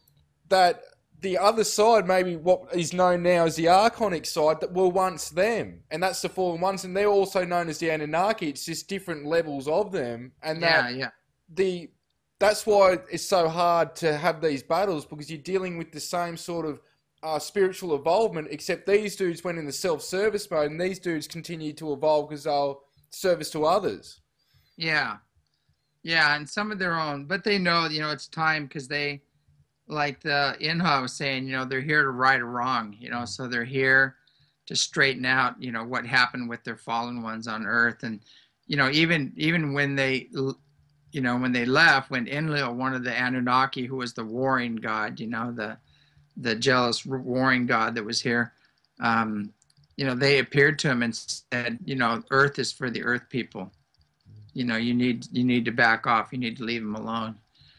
S1: that the other side, maybe what is known now as the Archonic side, that were once them. And that's the fallen ones, and they're also known as the Anunnaki. It's just different levels of them. And that
S2: yeah, yeah.
S1: the that's why it's so hard to have these battles, because you're dealing with the same sort of uh, spiritual involvement, except these dudes went in the self-service mode, and these dudes continue to evolve because they'll service to others.
S2: Yeah. Yeah, and some of their own, but they know, you know, it's time, because they, like the Inha was saying, you know, they're here to right a wrong, you know, so they're here to straighten out, you know, what happened with their fallen ones on Earth. And, you know, even even when they, you know, when they left, when Enlil, one of the Anunnaki, who was the warring god, you know, the the jealous warring god that was here, um, you know, they appeared to him and said, you know, Earth is for the Earth people. You know, you need you need to back off. You need to leave them alone.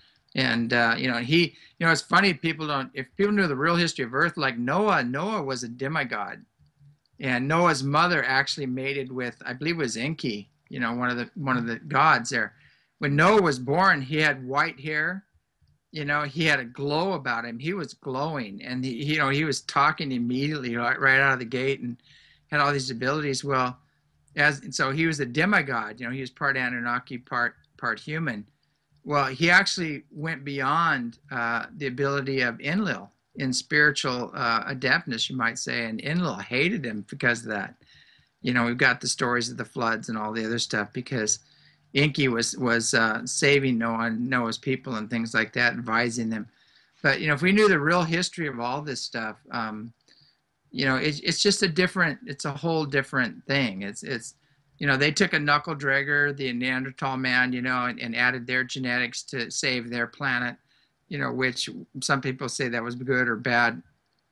S2: And, uh, you know, he, you know, it's funny, people don't, if people knew the real history of Earth, like Noah, Noah was a demigod. And Noah's mother actually mated with, I believe it was Enki, you know, one of the, one of the gods there. When Noah was born, he had white hair, you know, he had a glow about him. He was glowing, and he, you know, he was talking immediately right, right out of the gate, and had all these abilities. Well, as, and so he was a demigod, you know, he was part Anunnaki, part, part human. Well, he actually went beyond uh, the ability of Enlil in spiritual uh, adeptness, you might say, and Enlil hated him because of that. You know, we've got the stories of the floods and all the other stuff, because Enki was was uh, saving Noah, Noah's people and things like that, advising them. But, you know, if we knew the real history of all this stuff, um, you know, it, it's just a different, it's a whole different thing. It's, it's, you know, they took a knuckle dragger, the Neanderthal man, you know, and, and added their genetics to save their planet, you know, which some people say that was good or bad.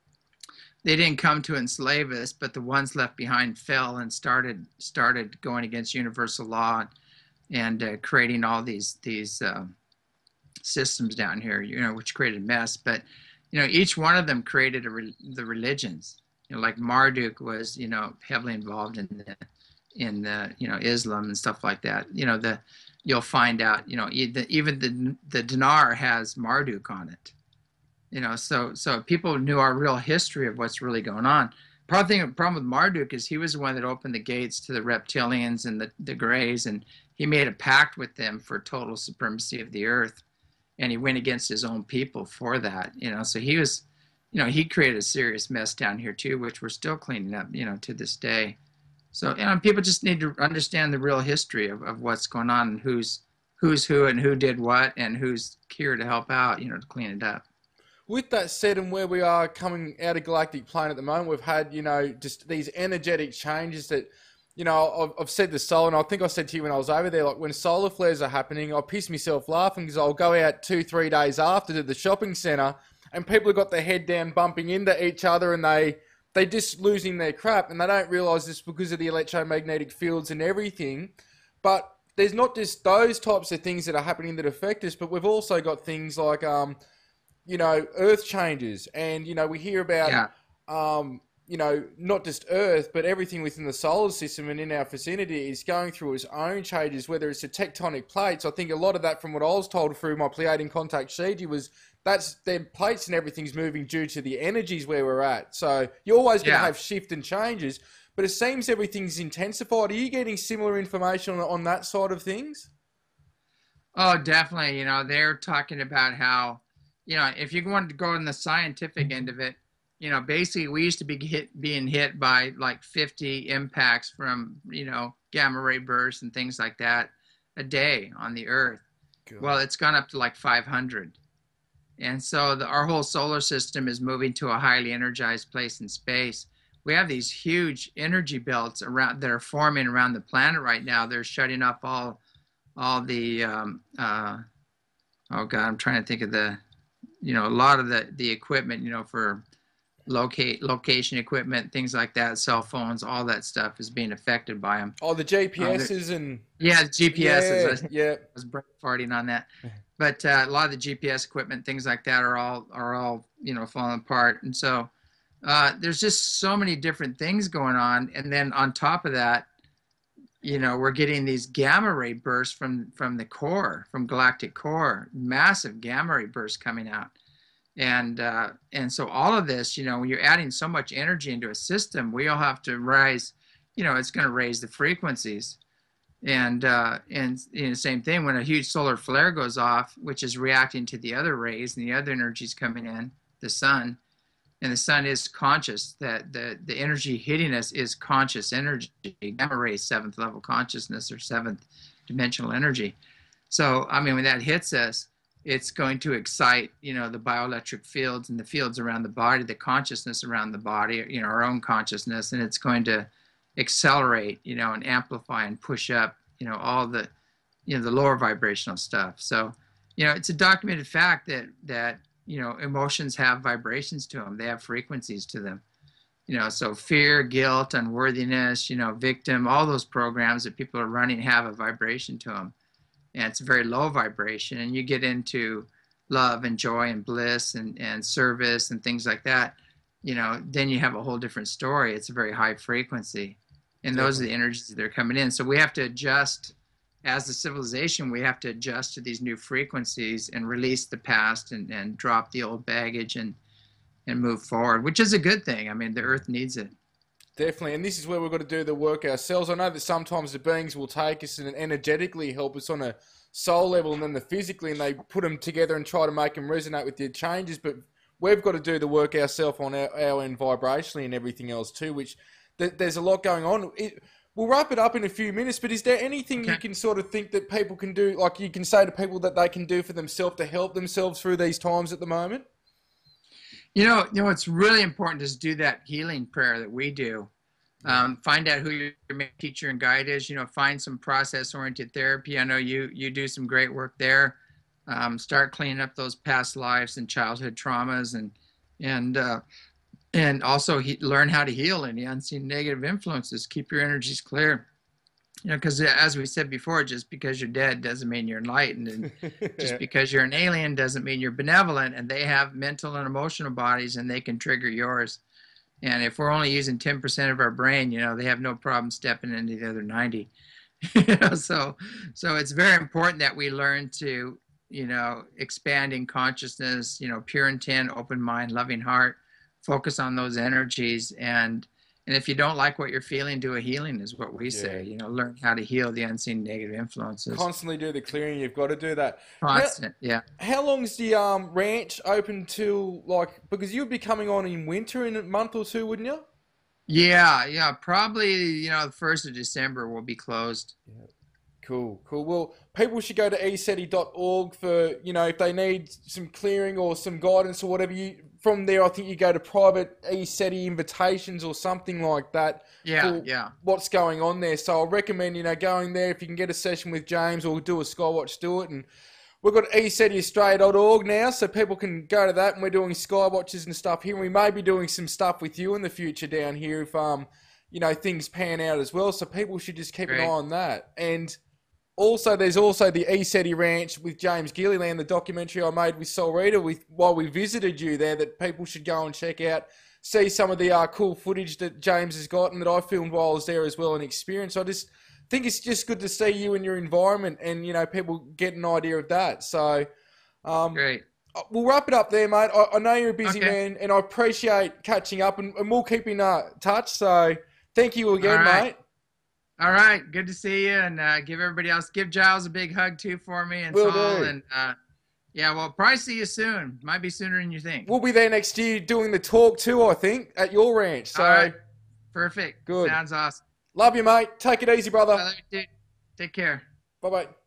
S2: They didn't come to enslave us, but the ones left behind fell and started started going against universal law, and uh, creating all these these uh, systems down here, you know, which created a mess. But, you know, each one of them created a re the religions. You know, like Marduk was, you know, heavily involved in the in the, you know, Islam and stuff like that. You know, the you'll find out, you know, even the the dinar has Marduk on it. You know, so so people knew our real history of what's really going on. Probably the problem with Marduk is he was the one that opened the gates to the reptilians and the, the Greys, and he made a pact with them for total supremacy of the earth, and he went against his own people for that. You know, so he was, you know, he created a serious mess down here too, which we're still cleaning up, you know, to this day. So, you know, people just need to understand the real history of, of what's going on, and who's who's who and who did what and who's here to help out, you know, to clean it up.
S1: With that said, and where we are coming out of galactic plane at the moment, we've had, you know, just these energetic changes that, you know, I've, I've said this, solar, and I think I said to you when I was over there, like when solar flares are happening, I piss myself laughing, because I'll go out two, three days after to the shopping centre, and people have got their head down bumping into each other, and they, they're just losing their crap, and they don't realise this because of the electromagnetic fields and everything. But there's not just those types of things that are happening that affect us, but we've also got things like, um, you know, Earth changes, and, you know, we hear about,
S2: yeah.
S1: um, you know, not just Earth, but everything within the solar system and in our vicinity is going through its own changes, whether it's the tectonic plates. I think a lot of that, from what I was told through my Pleiadian contact Shiji, was that's their plates and everything's moving due to the energies where we're at. So you're always going to
S2: yeah.
S1: have shift and changes, but it seems everything's intensified. Are you getting similar information on, on that side of things?
S2: Oh, definitely. You know, they're talking about how, you know, if you want to go in the scientific end of it, you know, basically we used to be hit, being hit by like fifty impacts from, you know, gamma ray bursts and things like that a day on the Earth. Well,
S1: God.
S2: it's gone up to like five hundred. And so the, our whole solar system is moving to a highly energized place in space. We have these huge energy belts around that are forming around the planet right now. They're shutting off all all the um, uh, oh god, I'm trying to think of the, you know, a lot of the the equipment, you know, for locate location equipment, things like that, cell phones, all that stuff is being affected by them.
S1: Oh, the
S2: Uh,
S1: G P Ses and
S2: yeah, G P Ss. I
S1: yeah,
S2: was, I
S1: yeah.
S2: was farting on that, but uh, a lot of the G P S equipment, things like that, are all are all you know falling apart, and so uh, there's just so many different things going on, and then on top of that, you know, we're getting these gamma ray bursts from from the core, from galactic core, massive gamma ray bursts coming out. And uh, and so all of this, you know, when you're adding so much energy into a system, we all have to rise, you know, it's going to raise the frequencies. And uh, and you know, same thing when a huge solar flare goes off, which is reacting to the other rays and the other energies coming in, the sun, and the sun is conscious. That the the energy hitting us is conscious energy, gamma ray, seventh level consciousness or seventh dimensional energy. So I mean, when that hits us, it's going to excite, you know, the bioelectric fields and the fields around the body, the consciousness around the body, you know, our own consciousness, and it's going to accelerate, you know, and amplify and push up, you know, all the, you know, the lower vibrational stuff. So, you know, it's a documented fact that that you know emotions have vibrations to them; they have frequencies to them. You know, so fear, guilt, unworthiness, you know, victim, all those programs that people are running have a vibration to them. And it's a very low vibration, and you get into love and joy and bliss and, and service and things like that, you know, then you have a whole different story. It's a very high frequency, and those Definitely. Are the energies that are coming in. So we have to adjust as a civilization. We have to adjust to these new frequencies and release the past and, and drop the old baggage and and move forward, which is a good thing. I mean, the earth needs it.
S1: Definitely, and this is where we've got to do the work ourselves. I know that sometimes the beings will take us and energetically help us on a soul level, and then the physically, and they put them together and try to make them resonate with their changes. But we've got to do the work ourselves on our, our end vibrationally and everything else too, which th- there's a lot going on. It, we'll wrap it up in a few minutes, but is there anything okay. you can sort of think that people can do, like you can say to people that they can do for themselves to help themselves through these times at the moment?
S2: You know, you know, it's really important to do that healing prayer that we do. Um, find out who your main teacher and guide is. You know, find some process-oriented therapy. I know you you do some great work there. Um, start cleaning up those past lives and childhood traumas, and and uh, and also he, learn how to heal any unseen negative influences. Keep your energies clear. You know, because as we said before, just because you're dead doesn't mean you're enlightened, and just because you're an alien doesn't mean you're benevolent. And they have mental and emotional bodies, and they can trigger yours. And if we're only using ten percent of our brain, you know, they have no problem stepping into the other ninety. You know, so so it's very important that we learn to, you know, expand in consciousness, you know, pure intent, open mind, loving heart, focus on those energies. And And if you don't like what you're feeling, do a healing is what we yeah. say. You know, learn how to heal the unseen negative influences.
S1: Constantly do the clearing. You've got to do that.
S2: Constant, how, yeah.
S1: How long's the um, ranch open till, like, because you'd be coming on in winter in a month or two, wouldn't you?
S2: Yeah, yeah. Probably, you know, the first of December will be closed.
S1: Yeah. Cool, cool. Well, people should go to e seti dot org for, you know, if they need some clearing or some guidance or whatever. You From there, I think you go to private ECETI invitations or something like that.
S2: Yeah, yeah.
S1: What's going on there. So I recommend, you know, going there. If you can get a session with James or do a Skywatch, do it. And we've got e seti australia dot org now, so people can go to that. And we're doing Skywatches and stuff here. And we may be doing some stuff with you in the future down here if, um, you know, things pan out as well. So people should just keep Great. an eye on that. And also, there's also the ECETI Ranch with James Gilliland, the documentary I made with Sol Rita with, while we visited you there, that people should go and check out, see some of the uh, cool footage that James has got and that I filmed while I was there as well and experienced. I just think it's just good to see you in your environment and, you know, people get an idea of that. So, um,
S2: Great.
S1: We'll wrap it up there, mate. I, I know you're a busy
S2: okay.
S1: man and I appreciate catching up and, and we'll keep in uh, touch. So, thank you again,
S2: right.
S1: mate.
S2: All right, good to see you, and uh, give everybody else, give Giles a big hug too for me, and
S1: Will
S2: Saul,
S1: do.
S2: and uh, yeah, well, probably see you soon. Might be sooner than you think.
S1: We'll be there next year doing the talk too, I think, at your ranch. So
S2: All right, perfect.
S1: Good.
S2: Sounds awesome.
S1: Love you, mate. Take it easy, brother.
S2: I love you, dude. Take care.
S1: Bye bye.